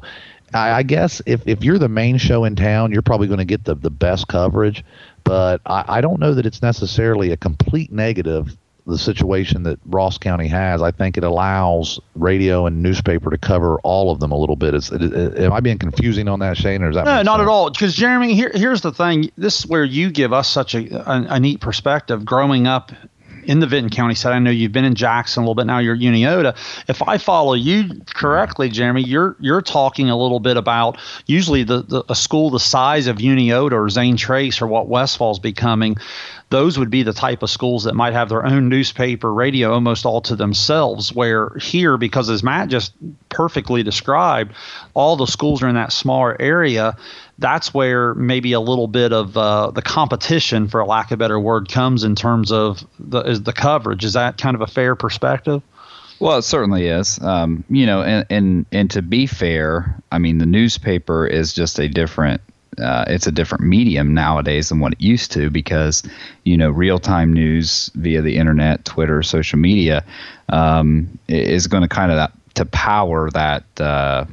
I guess if, if you're the main show in town, you're probably going to get the, the best coverage. But I, I don't know that it's necessarily a complete negative, the situation that Ross County has. I think it allows radio and newspaper to cover all of them a little bit. Is, it, it, am I being confusing on that, Shane? Or is that no, not sense? at all. Because, Jeremy, here, here's the thing. This is where you give us such a, a, a neat perspective growing up in the Vinton County side. I know you've been in Jackson a little bit. Now you're at Uniota. If I follow you correctly, Jeremy, you're you're talking a little bit about usually the, the a school the size of Uniota or Zane Trace or what Westfall's becoming. Those would be the type of schools that might have their own newspaper, radio almost all to themselves, where here, because as Matt just perfectly described, all the schools are in that smaller area. That's where maybe a little bit of uh, the competition, for a lack of a better word, comes in terms of the, is the coverage. Is that kind of a fair perspective? Well, it certainly is. Um, you know, and, and and to be fair, I mean, the newspaper is just a different Uh, it's a different medium nowadays than what it used to, because, you know, real-time news via the internet, Twitter, social media um, is going to kind of that, to power that uh,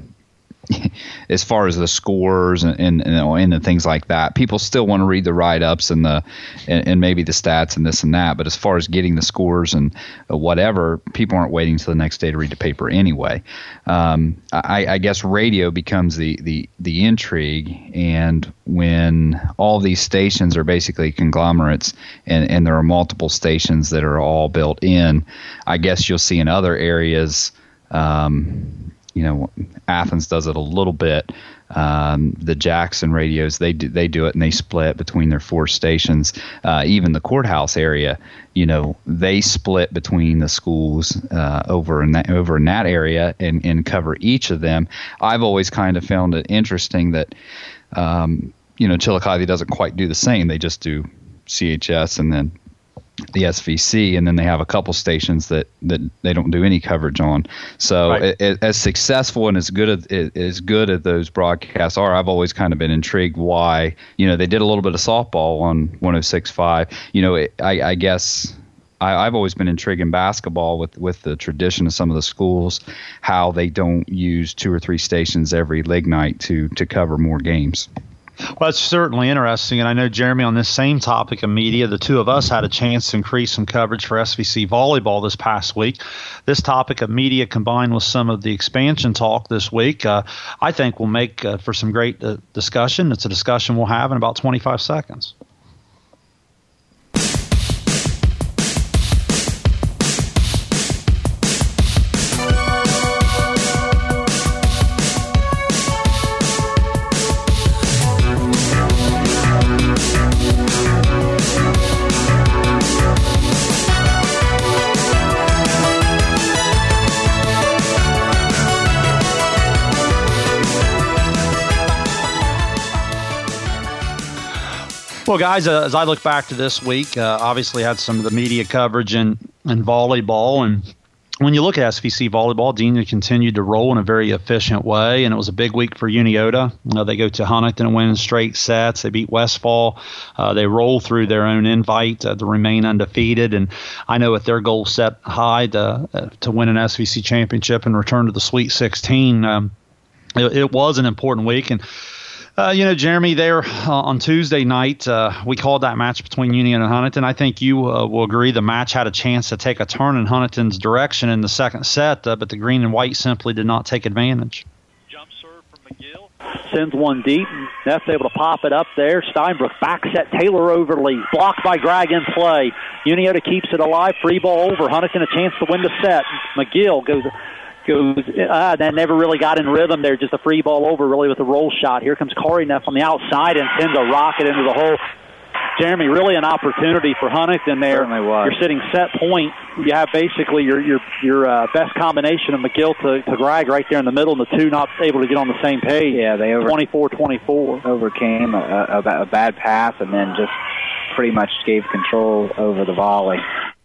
as far as the scores and, and, and, and things like that. People still want to read the write-ups and the and, and maybe the stats and this and that, but as far as getting the scores and whatever, people aren't waiting until the next day to read the paper anyway. Um, I, I guess radio becomes the, the, the intrigue, and when all these stations are basically conglomerates and, and there are multiple stations that are all built in, I guess you'll see in other areas, um, you know, Athens does it a little bit. Um, the Jackson radios, they do, they do it, and they split between their four stations. Uh, even the courthouse area, you know, they split between the schools uh, over in that over in that area and, and cover each of them. I've always kind of found it interesting that, um, you know, Chillicothe doesn't quite do the same. They just do C H S and then the S V C, and then they have a couple stations that, that they don't do any coverage on. So right. it, it, as successful and as good as, as good as those broadcasts are, I've always kind of been intrigued why, you know, they did a little bit of softball on one oh six point five. You know, it, I, I guess I, I've always been intrigued in basketball with, with the tradition of some of the schools, how they don't use two or three stations every league night to, to cover more games. Well, it's certainly interesting, and I know, Jeremy, on this same topic of media, the two of us had a chance to increase some coverage for S V C volleyball this past week. This topic of media combined with some of the expansion talk this week, uh, I think will make uh, for some great uh, discussion. It's a discussion we'll have in about twenty-five seconds. Well, guys, uh, as I look back to this week, uh, obviously had some of the media coverage in, in volleyball. And when you look at S V C volleyball, Dean continued to roll in a very efficient way. And it was a big week for Uniota. Uh, they go to Huntington and win in straight sets. They beat Westfall. Uh, they roll through their own invite uh, to remain undefeated. And I know with their goal set high to, uh, to win an S V C championship and return to the Sweet sixteen, um, it, it was an important week. And Uh, you know, Jeremy, there uh, on Tuesday night, uh, we called that match between Union and Huntington. I think you uh, will agree the match had a chance to take a turn in Huntington's direction in the second set, uh, but the green and white simply did not take advantage. Jump serve from McGill. Sends one deep. Neff's able to pop it up there. Steinbrook back set. Taylor Overly. Blocked by Greg in play. Uniota keeps it alive. Free ball over. Huntington a chance to win the set. McGill goes... goes, uh, that never really got in rhythm there, just a free ball over really with a roll shot. Here comes Corey Neff on the outside and sends a rocket into the hole. Jeremy, really an opportunity for Huntington there. You're sitting set point. You have basically your your your uh, best combination of McGill to, to Greg right there in the middle, and the two not able to get on the same page. Yeah, they over, twenty-four twenty-four. Overcame a, a, a bad pass and then just pretty much gave control over the volley.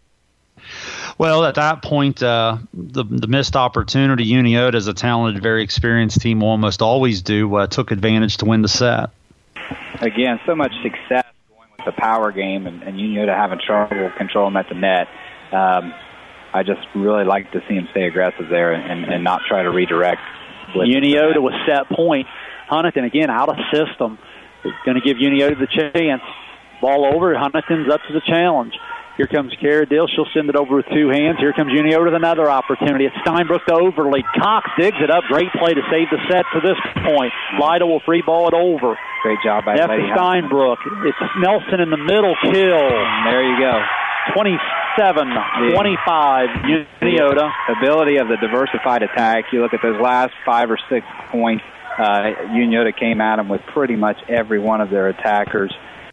Well, at that point, uh, the the missed opportunity, Uniota, as a talented, very experienced team, will almost always do, uh, took advantage to win the set. Again, so much success going with the power game, and, and Uniota having trouble controlling at the net. Um, I just really like to see him stay aggressive there and, and not try to redirect. Uniota with set point. Huntington, again, out of system. It's going to give Uniota the chance. Ball over. Huntington's up to the challenge. Here comes Carradale. She'll send it over with two hands. Here comes Uniota with another opportunity. It's Steinbrook to Overly. Cox digs it up. Great play to save the set to this point. Lyda will free ball it over. Great job by Lady Steinbrook. It's Nelson in the middle. Kill. And there you go. twenty-seven twenty-five. Uniota. The ability of the diversified attack. You look at those last five or six points. Uh, Uniota came at them with pretty much every one of their attackers.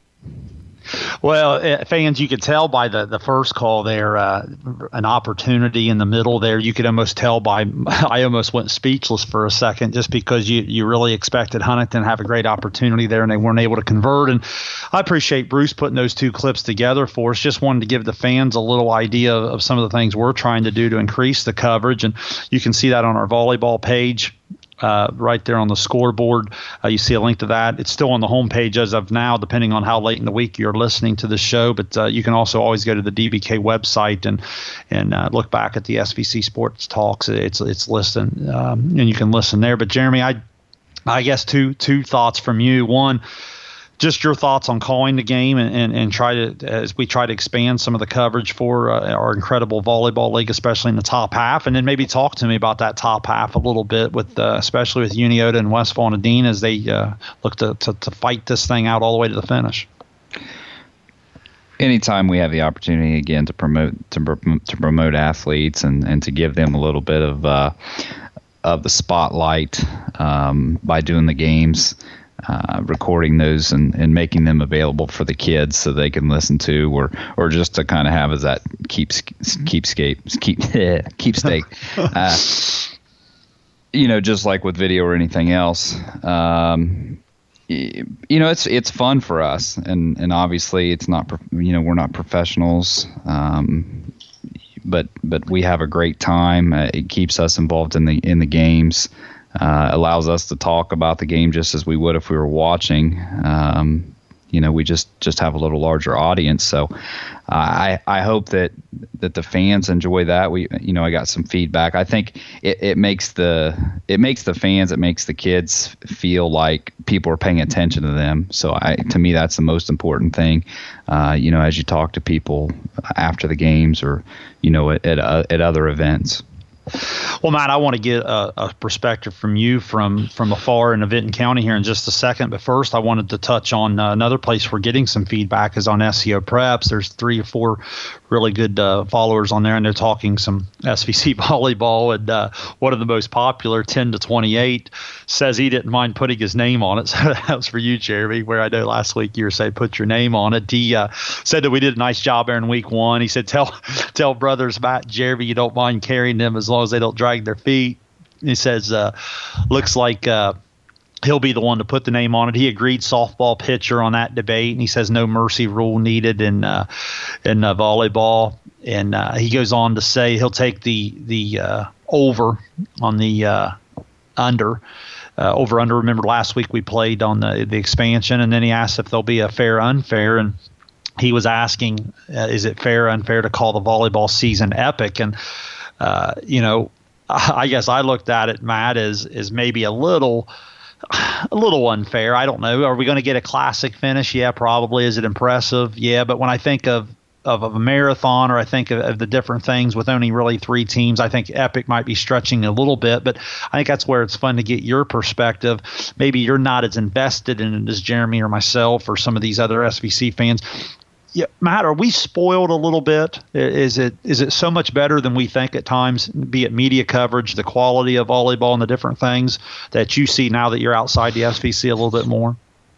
Well, uh, fans, you could tell by the, the first call there, uh, an opportunity in the middle there. You could almost tell by – I almost went speechless for a second just because you, you really expected Huntington to have a great opportunity there, and they weren't able to convert. And I appreciate Bruce putting those two clips together for us. Just wanted to give the fans a little idea of, of some of the things we're trying to do to increase the coverage. And you can see that on our volleyball page. Uh, right there on the scoreboard. Uh, you see a link to that. It's still on the homepage as of now, depending on how late in the week you're listening to the show. But uh, you can also always go to the D B K website and and uh, look back at the S V C Sports Talks. It's it's listed, um, and you can listen there. But Jeremy, I I guess two two thoughts from you. One, just your thoughts on calling the game and, and, and try to, as we try to expand some of the coverage for uh, our incredible volleyball league, especially in the top half, and then maybe talk to me about that top half a little bit, with uh, especially with Uniota and Westfall Nadine as they uh, look to, to, to fight this thing out all the way to the finish. Anytime we have the opportunity again to promote to, to promote athletes and, and to give them a little bit of uh, of the spotlight um, by doing the games. Uh, recording those and, and making them available for the kids so they can listen to, or or just to kind of have as that keeps keepscape keep keepsake. uh, you know, just like with video or anything else, um, you know, it's it's fun for us, and and obviously it's not, you know, we're not professionals, um, but but we have a great time. Uh, it keeps us involved in the in the games. Uh, allows us to talk about the game just as we would if we were watching. Um, you know, we just, just have a little larger audience. So uh, I I hope that that the fans enjoy that. We you know I got some feedback. I think it, it makes the it makes the fans, it makes the kids feel like people are paying attention to them. So I to me that's the most important thing. Uh, you know, as you talk to people after the games or you know at at, uh, at other events. Well, Matt, I want to get a, a perspective from you from, from afar in Vinton County here in just a second. But first, I wanted to touch on uh, another place we're getting some feedback is on S E O Preps. There's three or four really good uh, followers on there, and they're talking some S V C volleyball. And uh, one of the most popular, ten to twenty-eight, says he didn't mind putting his name on it. So that was for you, Jeremy, where I know last week you were saying put your name on it. He uh, said that we did a nice job there in week one. He said, tell tell brothers Matt and Jeremy you don't mind carrying them as long as they don't drag their feet. He says, uh, looks like uh, he'll be the one to put the name on it. He agreed softball pitcher on that debate, and he says no mercy rule needed in uh, in uh, volleyball. And uh, he goes on to say he'll take the the uh, over on the uh, under. Uh, over under. Remember last week we played on the the expansion, and then he asked if there'll be a fair unfair, and he was asking, uh, is it fair or unfair to call the volleyball season epic? And uh, you know, I guess I looked at it, Matt, as as maybe a little a little unfair. I don't know. Are we going to get a classic finish? Yeah, probably. Is it impressive? Yeah, but when I think of Of, of a marathon, or I think of, of the different things with only really three teams, I think Epic might be stretching a little bit, but I think that's where it's fun to get your perspective. Maybe you're not as invested in it as Jeremy or myself or some of these other S V C fans. Yeah, Matt, are we spoiled a little bit? Is it is it so much better than we think at times, be it media coverage, the quality of volleyball and the different things that you see now that you're outside the S V C a little bit more?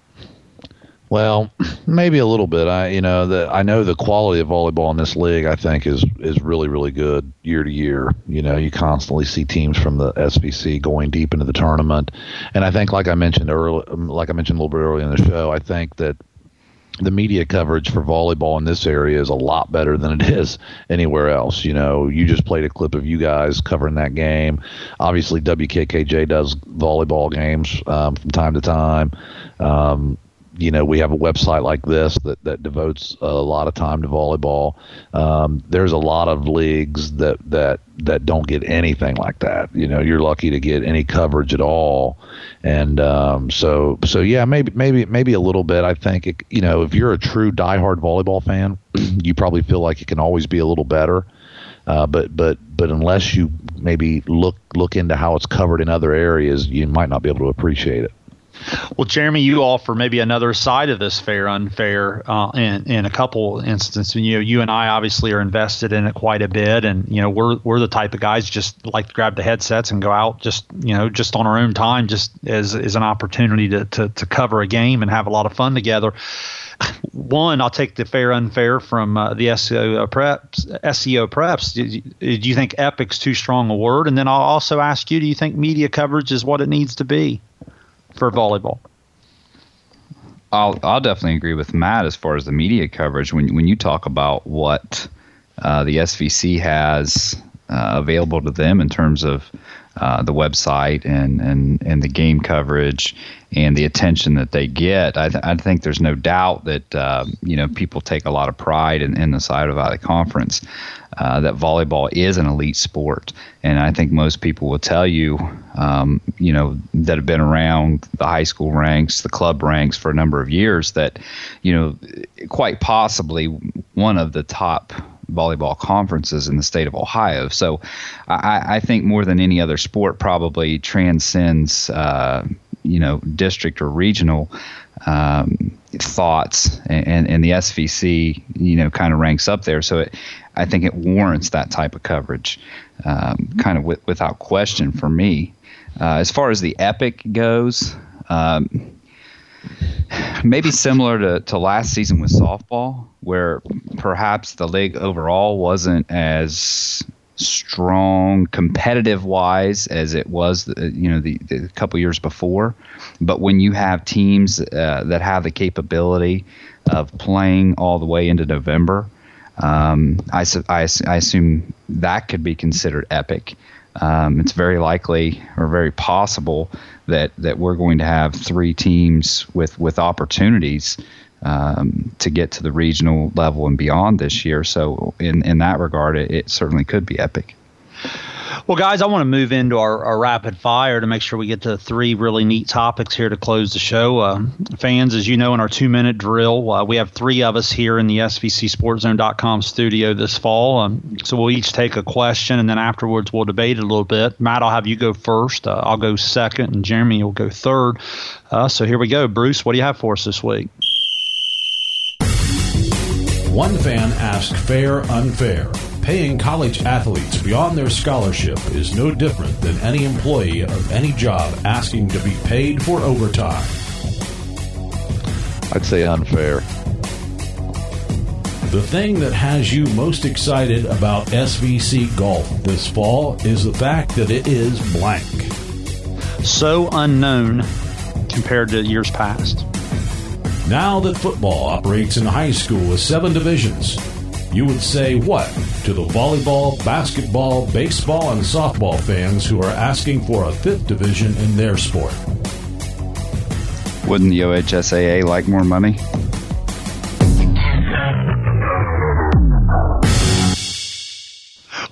Well, maybe a little bit. I, you know, the, I know the quality of volleyball in this league, I think, is is really, really good year to year. You know, you constantly see teams from the S V C going deep into the tournament, and I think, like I mentioned early, like I mentioned a little bit earlier in the show, I think that the media coverage for volleyball in this area is a lot better than it is anywhere else. You know, you just played a clip of you guys covering that game. Obviously, W K K J does volleyball games um, from time to time. Um, You know, we have a website like this that, that devotes a lot of time to volleyball. Um, there's a lot of leagues that, that that don't get anything like that. You know, you're lucky to get any coverage at all. And um, so, so yeah, maybe maybe maybe a little bit. I think, it, you know, if you're a true diehard volleyball fan, you probably feel like it can always be a little better. Uh, but but but unless you maybe look look into how it's covered in other areas, you might not be able to appreciate it. Well, Jeremy, you offer maybe another side of this fair, unfair uh, in, in a couple instances. You know, you and I obviously are invested in it quite a bit, and you know, we're we're the type of guys just like to grab the headsets and go out just you know just on our own time, just as as an opportunity to to, to cover a game and have a lot of fun together. One, I'll take the fair, unfair from uh, the S E O preps. S E O preps. Do you, do you think epic's too strong a word? And then I'll also ask you: do you think media coverage is what it needs to be for volleyball? I'll I'll definitely agree with Matt as far as the media coverage. When when you talk about what uh, the S V C has uh, available to them in terms of uh, the website and, and, and the game coverage and the attention that they get, I, th- I think there's no doubt that uh, you know people take a lot of pride in, in the Scioto Valley Conference. Uh, that volleyball is an elite sport, and I think most people will tell you, um, you know, that have been around the high school ranks, the club ranks for a number of years, that, you know, quite possibly one of the top volleyball conferences in the state of Ohio. So I, I think more than any other sport probably transcends, uh, you know, district or regional um, thoughts, and, and the S V C, you know, kind of ranks up there. So it, I think it warrants that type of coverage, um, kind of with, without question for me. Uh, as far as the Epic goes, um, maybe similar to, to last season with softball, where perhaps the league overall wasn't as strong competitive-wise as it was, you know, the, the couple years before. But when you have teams uh, that have the capability of playing all the way into November, Um, I, I, I assume that could be considered epic. Um, it's very likely or very possible that, that we're going to have three teams with, with opportunities um, to get to the regional level and beyond this year. So in, in that regard, it, it certainly could be epic. Well, guys, I want to move into our, our rapid fire to make sure we get to three really neat topics here to close the show. Uh, fans, as you know, in our two-minute drill, uh, we have three of us here in the S V C Sports Zone dot com studio this fall. Um, so we'll each take a question, and then afterwards we'll debate it a little bit. Matt, I'll have you go first. Uh, I'll go second, and Jeremy will go third. Uh, so here we go. Bruce, what do you have for us this week? One fan asked fair, unfair. Paying college athletes beyond their scholarship is no different than any employee of any job asking to be paid for overtime. I'd say unfair. The thing that has you most excited about S V C golf this fall is the fact that it is blank. So unknown compared to years past. Now that football operates in high school with seven divisions, you would say what to the volleyball, basketball, baseball, and softball fans who are asking for a fifth division in their sport? Wouldn't the O H S A A like more money?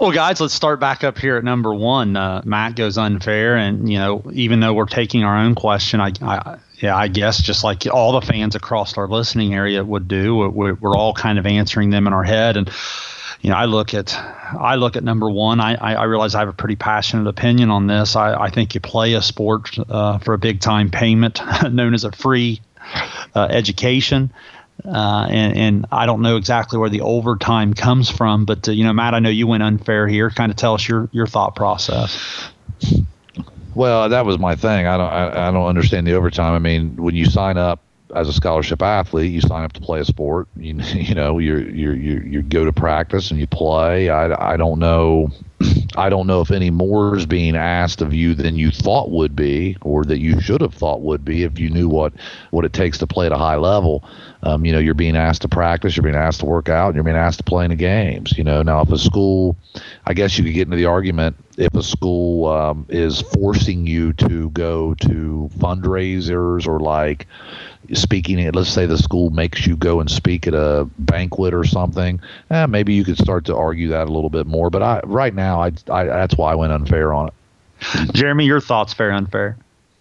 Well, guys, let's start back up here at number one. Uh, Matt goes unfair, and you know, even though we're taking our own question, I, I yeah, I guess just like all the fans across our listening area would do, we're, we're all kind of answering them in our head. And you know, I look at I look at number one. I, I realize I have a pretty passionate opinion on this. I, I think you play a sport uh, for a big time payment, known as a free uh, education. Uh, and, and I don't know exactly where the overtime comes from, but uh, you know, Matt, I know you went unfair here. Kind of tell us your, your thought process. Well, that was my thing. I don't I, I don't understand the overtime. I mean, when you sign up as a scholarship athlete, you sign up to play a sport. You, you know, you you you you go to practice and you play. I, I don't know. I don't know if any more is being asked of you than you thought would be, or that you should have thought would be if you knew what, what it takes to play at a high level. Um, you know, you're being asked to practice, you're being asked to work out, and you're being asked to play in the games. You know, now if a school, I guess you could get into the argument if a school um, is forcing you to go to fundraisers or like speaking at, let's say the school makes you go and speak at a banquet or something, eh, maybe you could start to argue that a little bit more. But I, right now, I, I, that's why I went unfair on it. Jeremy, your thoughts, fair, unfair?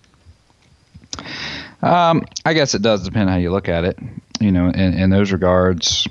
Um, I guess it does depend how you look at it. You know, in, in those regards,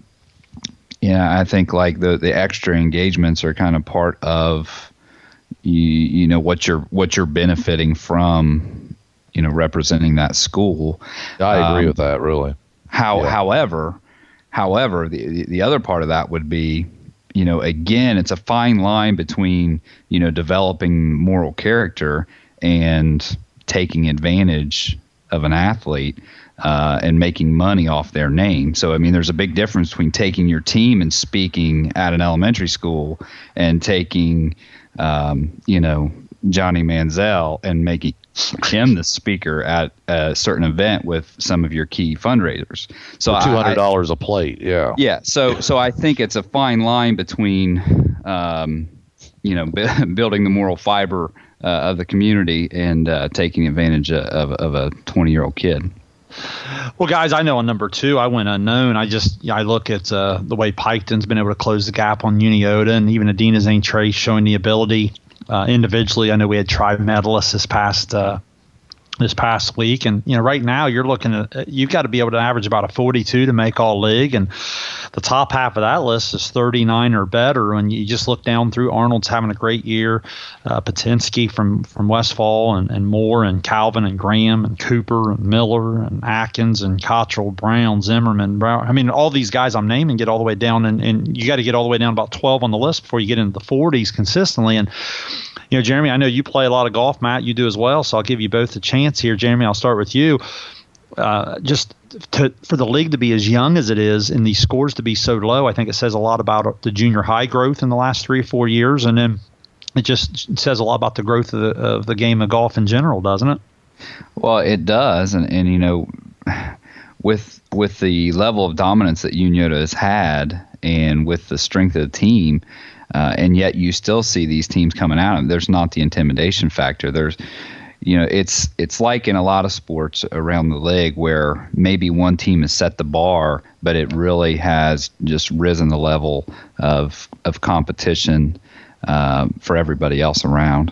yeah, I think like the, the extra engagements are kind of part of you, you know what you're what you're benefiting from, you know, representing that school. I agree um, with that, really. How, yeah. however, however, the the other part of that would be, you know, again, it's a fine line between, you know, developing moral character and taking advantage of an athlete uh, and making money off their name. So, I mean, there's a big difference between taking your team and speaking at an elementary school and taking, um, you know, Johnny Manziel and making him the speaker at a certain event with some of your key fundraisers. So two hundred dollars a plate, yeah. Yeah, so so I think it's a fine line between, um, you know, b- building the moral fiber uh, of the community and uh, taking advantage of, of a twenty-year-old kid. Well, guys, I know on number two, I went unknown. I just I look at uh, the way Piketon's been able to close the gap on Uniota, and even Adina Zane Trace showing the ability uh, individually. I know we had tri-medalists this past uh, this past week, and you know, right now you're looking at you've got to be able to average about a forty-two to make all league, and the top half of that list is thirty-nine or better. When you just look down through, Arnold's having a great year, uh, Patinsky from from Westfall, and, and Moore and Calvin and Graham and Cooper and Miller and Atkins and Cottrell, Brown, Zimmerman, Brown. I mean, all these guys I'm naming get all the way down, and, and you got to get all the way down about twelve on the list before you get into the forties consistently. And you know, Jeremy, I know you play a lot of golf. Matt, you do as well, so I'll give you both a chance here. Jeremy, I'll start with you. Uh, just to, for the league to be as young as it is and these scores to be so low, I think it says a lot about the junior high growth in the last three or four years, and then it just says a lot about the growth of the, of the game of golf in general, doesn't it? Well, it does, and, and you know, with with the level of dominance that Uniota has had, and with the strength of the team, uh, and yet you still see these teams coming out, and there's not the intimidation factor. There's You know, it's it's like in a lot of sports around the league where maybe one team has set the bar, but it really has just risen the level of of competition uh, for everybody else around.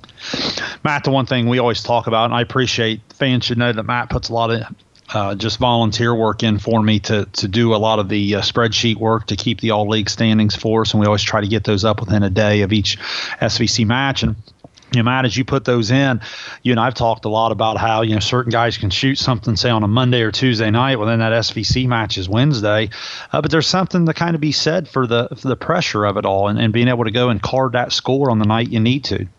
Matt, the one thing we always talk about, and I appreciate fans should know that Matt puts a lot of uh, just volunteer work in for me to to do a lot of the uh, spreadsheet work to keep the all league standings for us, and we always try to get those up within a day of each S V C match. And you know, Matt, as you put those in, you and I've talked a lot about how, you know, certain guys can shoot something, say, on a Monday or Tuesday night. Well, then that S V C match is Wednesday. Uh, but there's something to kind of be said for the for the pressure of it all, and, and being able to go and card that score on the night you need to.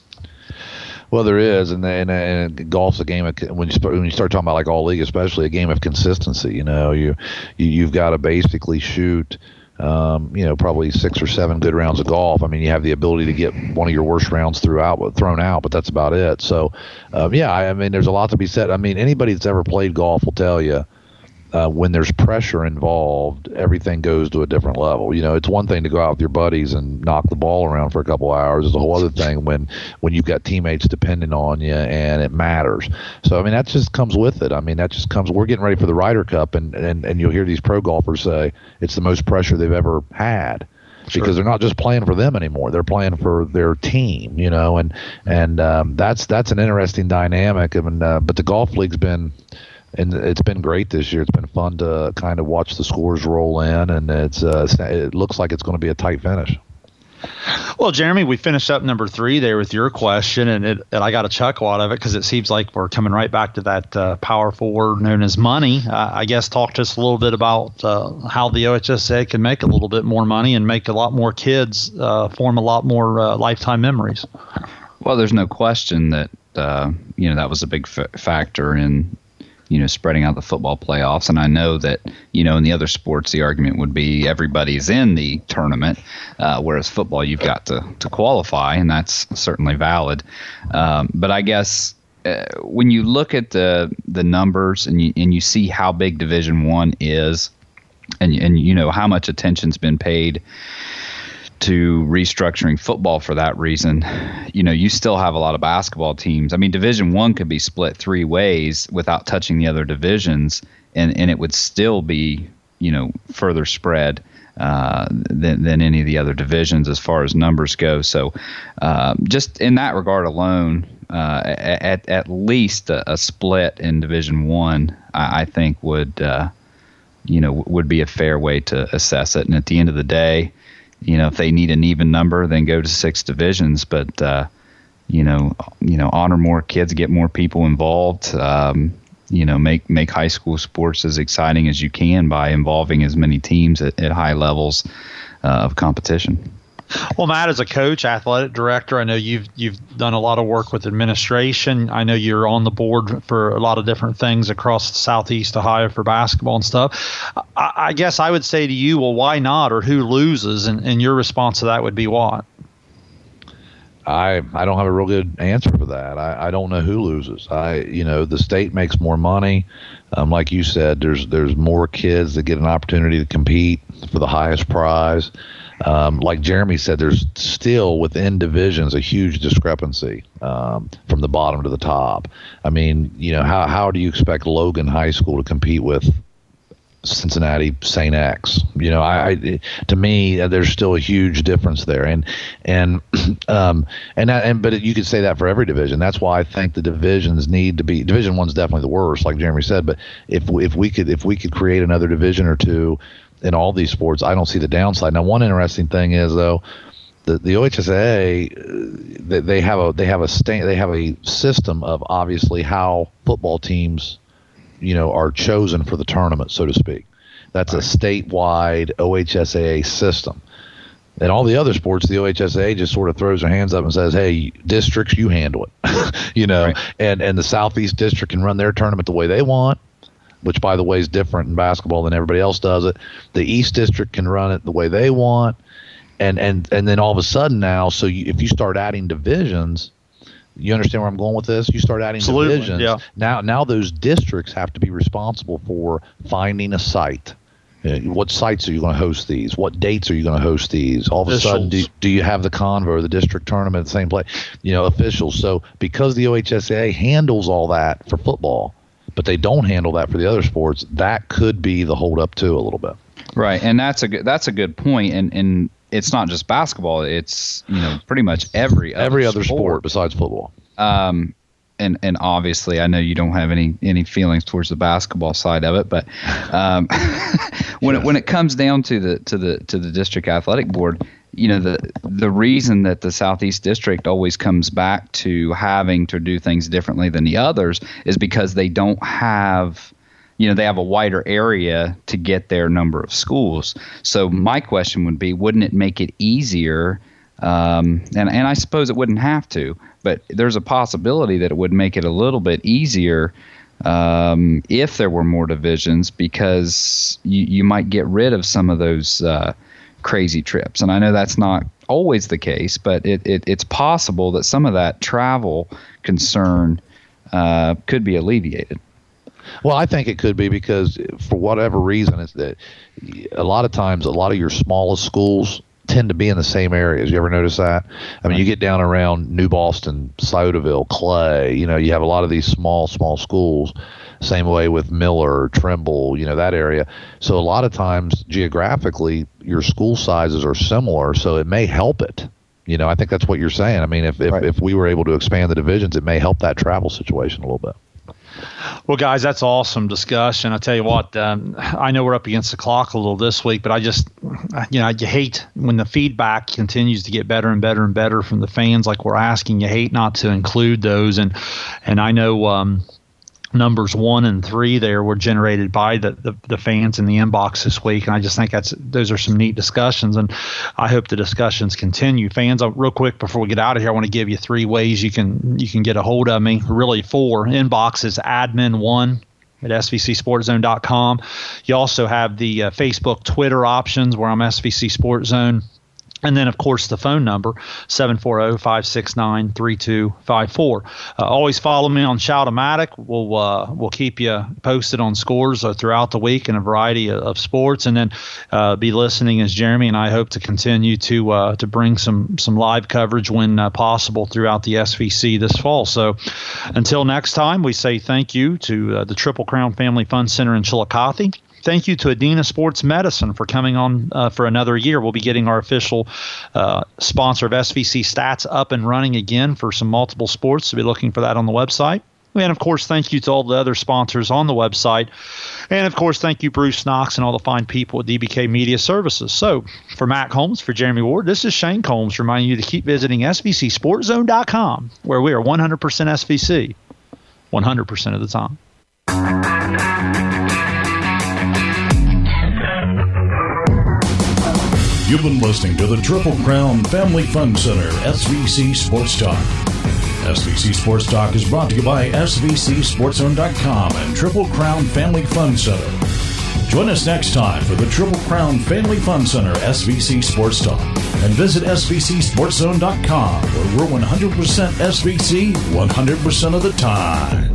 Well, there is, and, and, and golf's a game of, when you start, when you start talking about like all league, especially a game of consistency. You know, you, you you've got to basically shoot, um, you know, probably six or seven good rounds of golf. I mean, you have the ability to get one of your worst rounds throughout thrown out, but that's about it. So, um, yeah, I, I mean, there's a lot to be said. I mean, anybody that's ever played golf will tell you, Uh, when there's pressure involved, everything goes to a different level. You know, it's one thing to go out with your buddies and knock the ball around for a couple of hours. It's a whole other thing when, when you've got teammates depending on you and it matters. So, I mean, that just comes with it. I mean, that just comes – we're getting ready for the Ryder Cup, and, and, and you'll hear these pro golfers say it's the most pressure they've ever had. Sure. Because they're not just playing for them anymore; they're playing for their team, you know, and and um, that's that's an interesting dynamic. I mean, uh, but the golf league's been, and it's been great this year. It's been fun to kind of watch the scores roll in, and it's uh, it looks like it's going to be a tight finish. Well, Jeremy, we finished up number three there with your question, and, it, and I got a chuckle out of it because it seems like we're coming right back to that uh, powerful word known as money. Uh, I guess talk to us a little bit about uh, how the O H S A can make a little bit more money and make a lot more kids uh, form a lot more uh, lifetime memories. Well, there's no question that uh, you know that was a big f- factor in you know spreading out the football playoffs, and I know that you know in the other sports the argument would be everybody's in the tournament, uh, whereas football you've got to to qualify, and that's certainly valid. Um, but I guess uh, when you look at the the numbers and you and you see how big Division One is, and and you know how much attention's been paid to restructuring football for that reason, you know, you still have a lot of basketball teams. I mean, Division One could be split three ways without touching the other divisions, and, and it would still be, you know, further spread uh, than, than any of the other divisions as far as numbers go. So uh, just in that regard alone, uh, at, at least a, a split in Division One, I, I think would, uh, you know, would be a fair way to assess it. And at the end of the day, you know, if they need an even number, then go to six divisions. But uh, you know, you know, honor more kids, get more people involved. Um, you know, make make high school sports as exciting as you can by involving as many teams at, at high levels uh, of competition. Well, Matt, as a coach, athletic director, I know you've you've done a lot of work with administration. I know you're on the board for a lot of different things across Southeast Ohio for basketball and stuff. I, I guess I would say to you, well, why not, or who loses? And, and your response to that would be what? I I don't have a real good answer for that. I, I don't know who loses. I you know the state makes more money. Um, like you said, there's there's more kids that get an opportunity to compete for the highest prize. Um, like Jeremy said, there's still within divisions a huge discrepancy um, from the bottom to the top. I mean, you know, how how do you expect Logan High School to compete with Cincinnati Saint X? You know, I, I to me, there's still a huge difference there, and and um and that, and but you could say that for every division. That's why I think the divisions need to be. Division One's definitely the worst, like Jeremy said. But if if we could if we could create another division or two in all these sports, I don't see the downside. Now, one interesting thing is though, the the O H S A they, they have a they have a sta- they have a system of obviously how football teams, you know, are chosen for the tournament, so to speak. That's right. A statewide O H S A system. In all the other sports, the O H S A just sort of throws their hands up and says, "Hey, districts, you handle it," you know. Right. And and the Southeast District can run their tournament the way they want, which, by the way, is different in basketball than everybody else does it. The East District can run it the way they want, and and and then all of a sudden now, so you, if you start adding divisions, you understand where I'm going with this? You start adding Absolutely, divisions. Yeah. Now, now those districts have to be responsible for finding a site. You know, what sites are you going to host these? What dates are you going to host these? All of officials. a sudden, do, do you have the Convo, the district tournament at the same place? You know, officials. So because the O H S A handles all that for football, but they don't handle that for the other sports, that could be the holdup too a little bit. Right, and that's a good, that's a good point. And and it's not just basketball; it's you know pretty much every other every other sport, sport besides football. Um, and and obviously, I know you don't have any any feelings towards the basketball side of it, but um, when it, when it comes down to the to the to the district athletic board, you know, the the reason that the Southeast District always comes back to having to do things differently than the others is because they don't have, you know, they have a wider area to get their number of schools. So my question would be, wouldn't it make it easier? Um, and, and I suppose it wouldn't have to, but there's a possibility that it would make it a little bit easier um, if there were more divisions, because you, you might get rid of some of those uh, crazy trips. And I know that's not always the case, but it, it it's possible that some of that travel concern uh, could be alleviated. Well, I think it could be because for whatever reason, it's that a lot of times, a lot of your smallest schools tend to be in the same areas. You ever notice that? I mean, you get down around New Boston, Sodaville, Clay, you know, you have a lot of these small, small schools. Same way with Miller, Trimble, you know, that area. So a lot of times geographically, your school sizes are similar, so it may help it. You know, I think that's what you're saying. I mean, if if, right. if we were able to expand the divisions, it may help that travel situation a little bit. Well, guys, that's awesome discussion. I tell you what, um, I know we're up against the clock a little this week, but I just, you know, you hate when the feedback continues to get better and better and better from the fans like we're asking. You hate not to include those. And, and I know um, numbers one and three there were generated by the, the, the fans in the inbox this week. And I just think that's those are some neat discussions. And I hope the discussions continue. Fans, uh, real quick before we get out of here, I want to give you three ways you can you can get a hold of me. Really four. Inbox is admin one at S V C Sports Zone dot com. You also have the uh, Facebook, Twitter options where I'm S V C Sports Zone. And then, of course, the phone number, seven four zero, five six nine, three two five four. Uh, always follow me on Shout-O-Matic. We'll, uh, we'll keep you posted on scores uh, throughout the week in a variety of, of sports. And then uh, be listening as Jeremy and I hope to continue to uh, to bring some, some live coverage when uh, possible throughout the S V C this fall. So until next time, we say thank you to uh, the Triple Crown Family Fun Center in Chillicothe. Thank you to Adena Sports Medicine for coming on uh, for another year. We'll be getting our official uh, sponsor of S V C Stats up and running again for some multiple sports. So be looking for that on the website. And, of course, thank you to all the other sponsors on the website. And, of course, thank you, Bruce Knox, and all the fine people at D B K Media Services. So for Matt Holmes, for Jeremy Ward, this is Shane Combs reminding you to keep visiting S V C Sports Zone dot com, where we are one hundred percent S V C, one hundred percent of the time. You've been listening to the Triple Crown Family Fun Center, S V C Sports Talk. S V C Sports Talk is brought to you by S V C Sports Zone dot com and Triple Crown Family Fun Center. Join us next time for the Triple Crown Family Fun Center, S V C Sports Talk. And visit S V C Sports Zone dot com, where we're one hundred percent S V C one hundred percent of the time.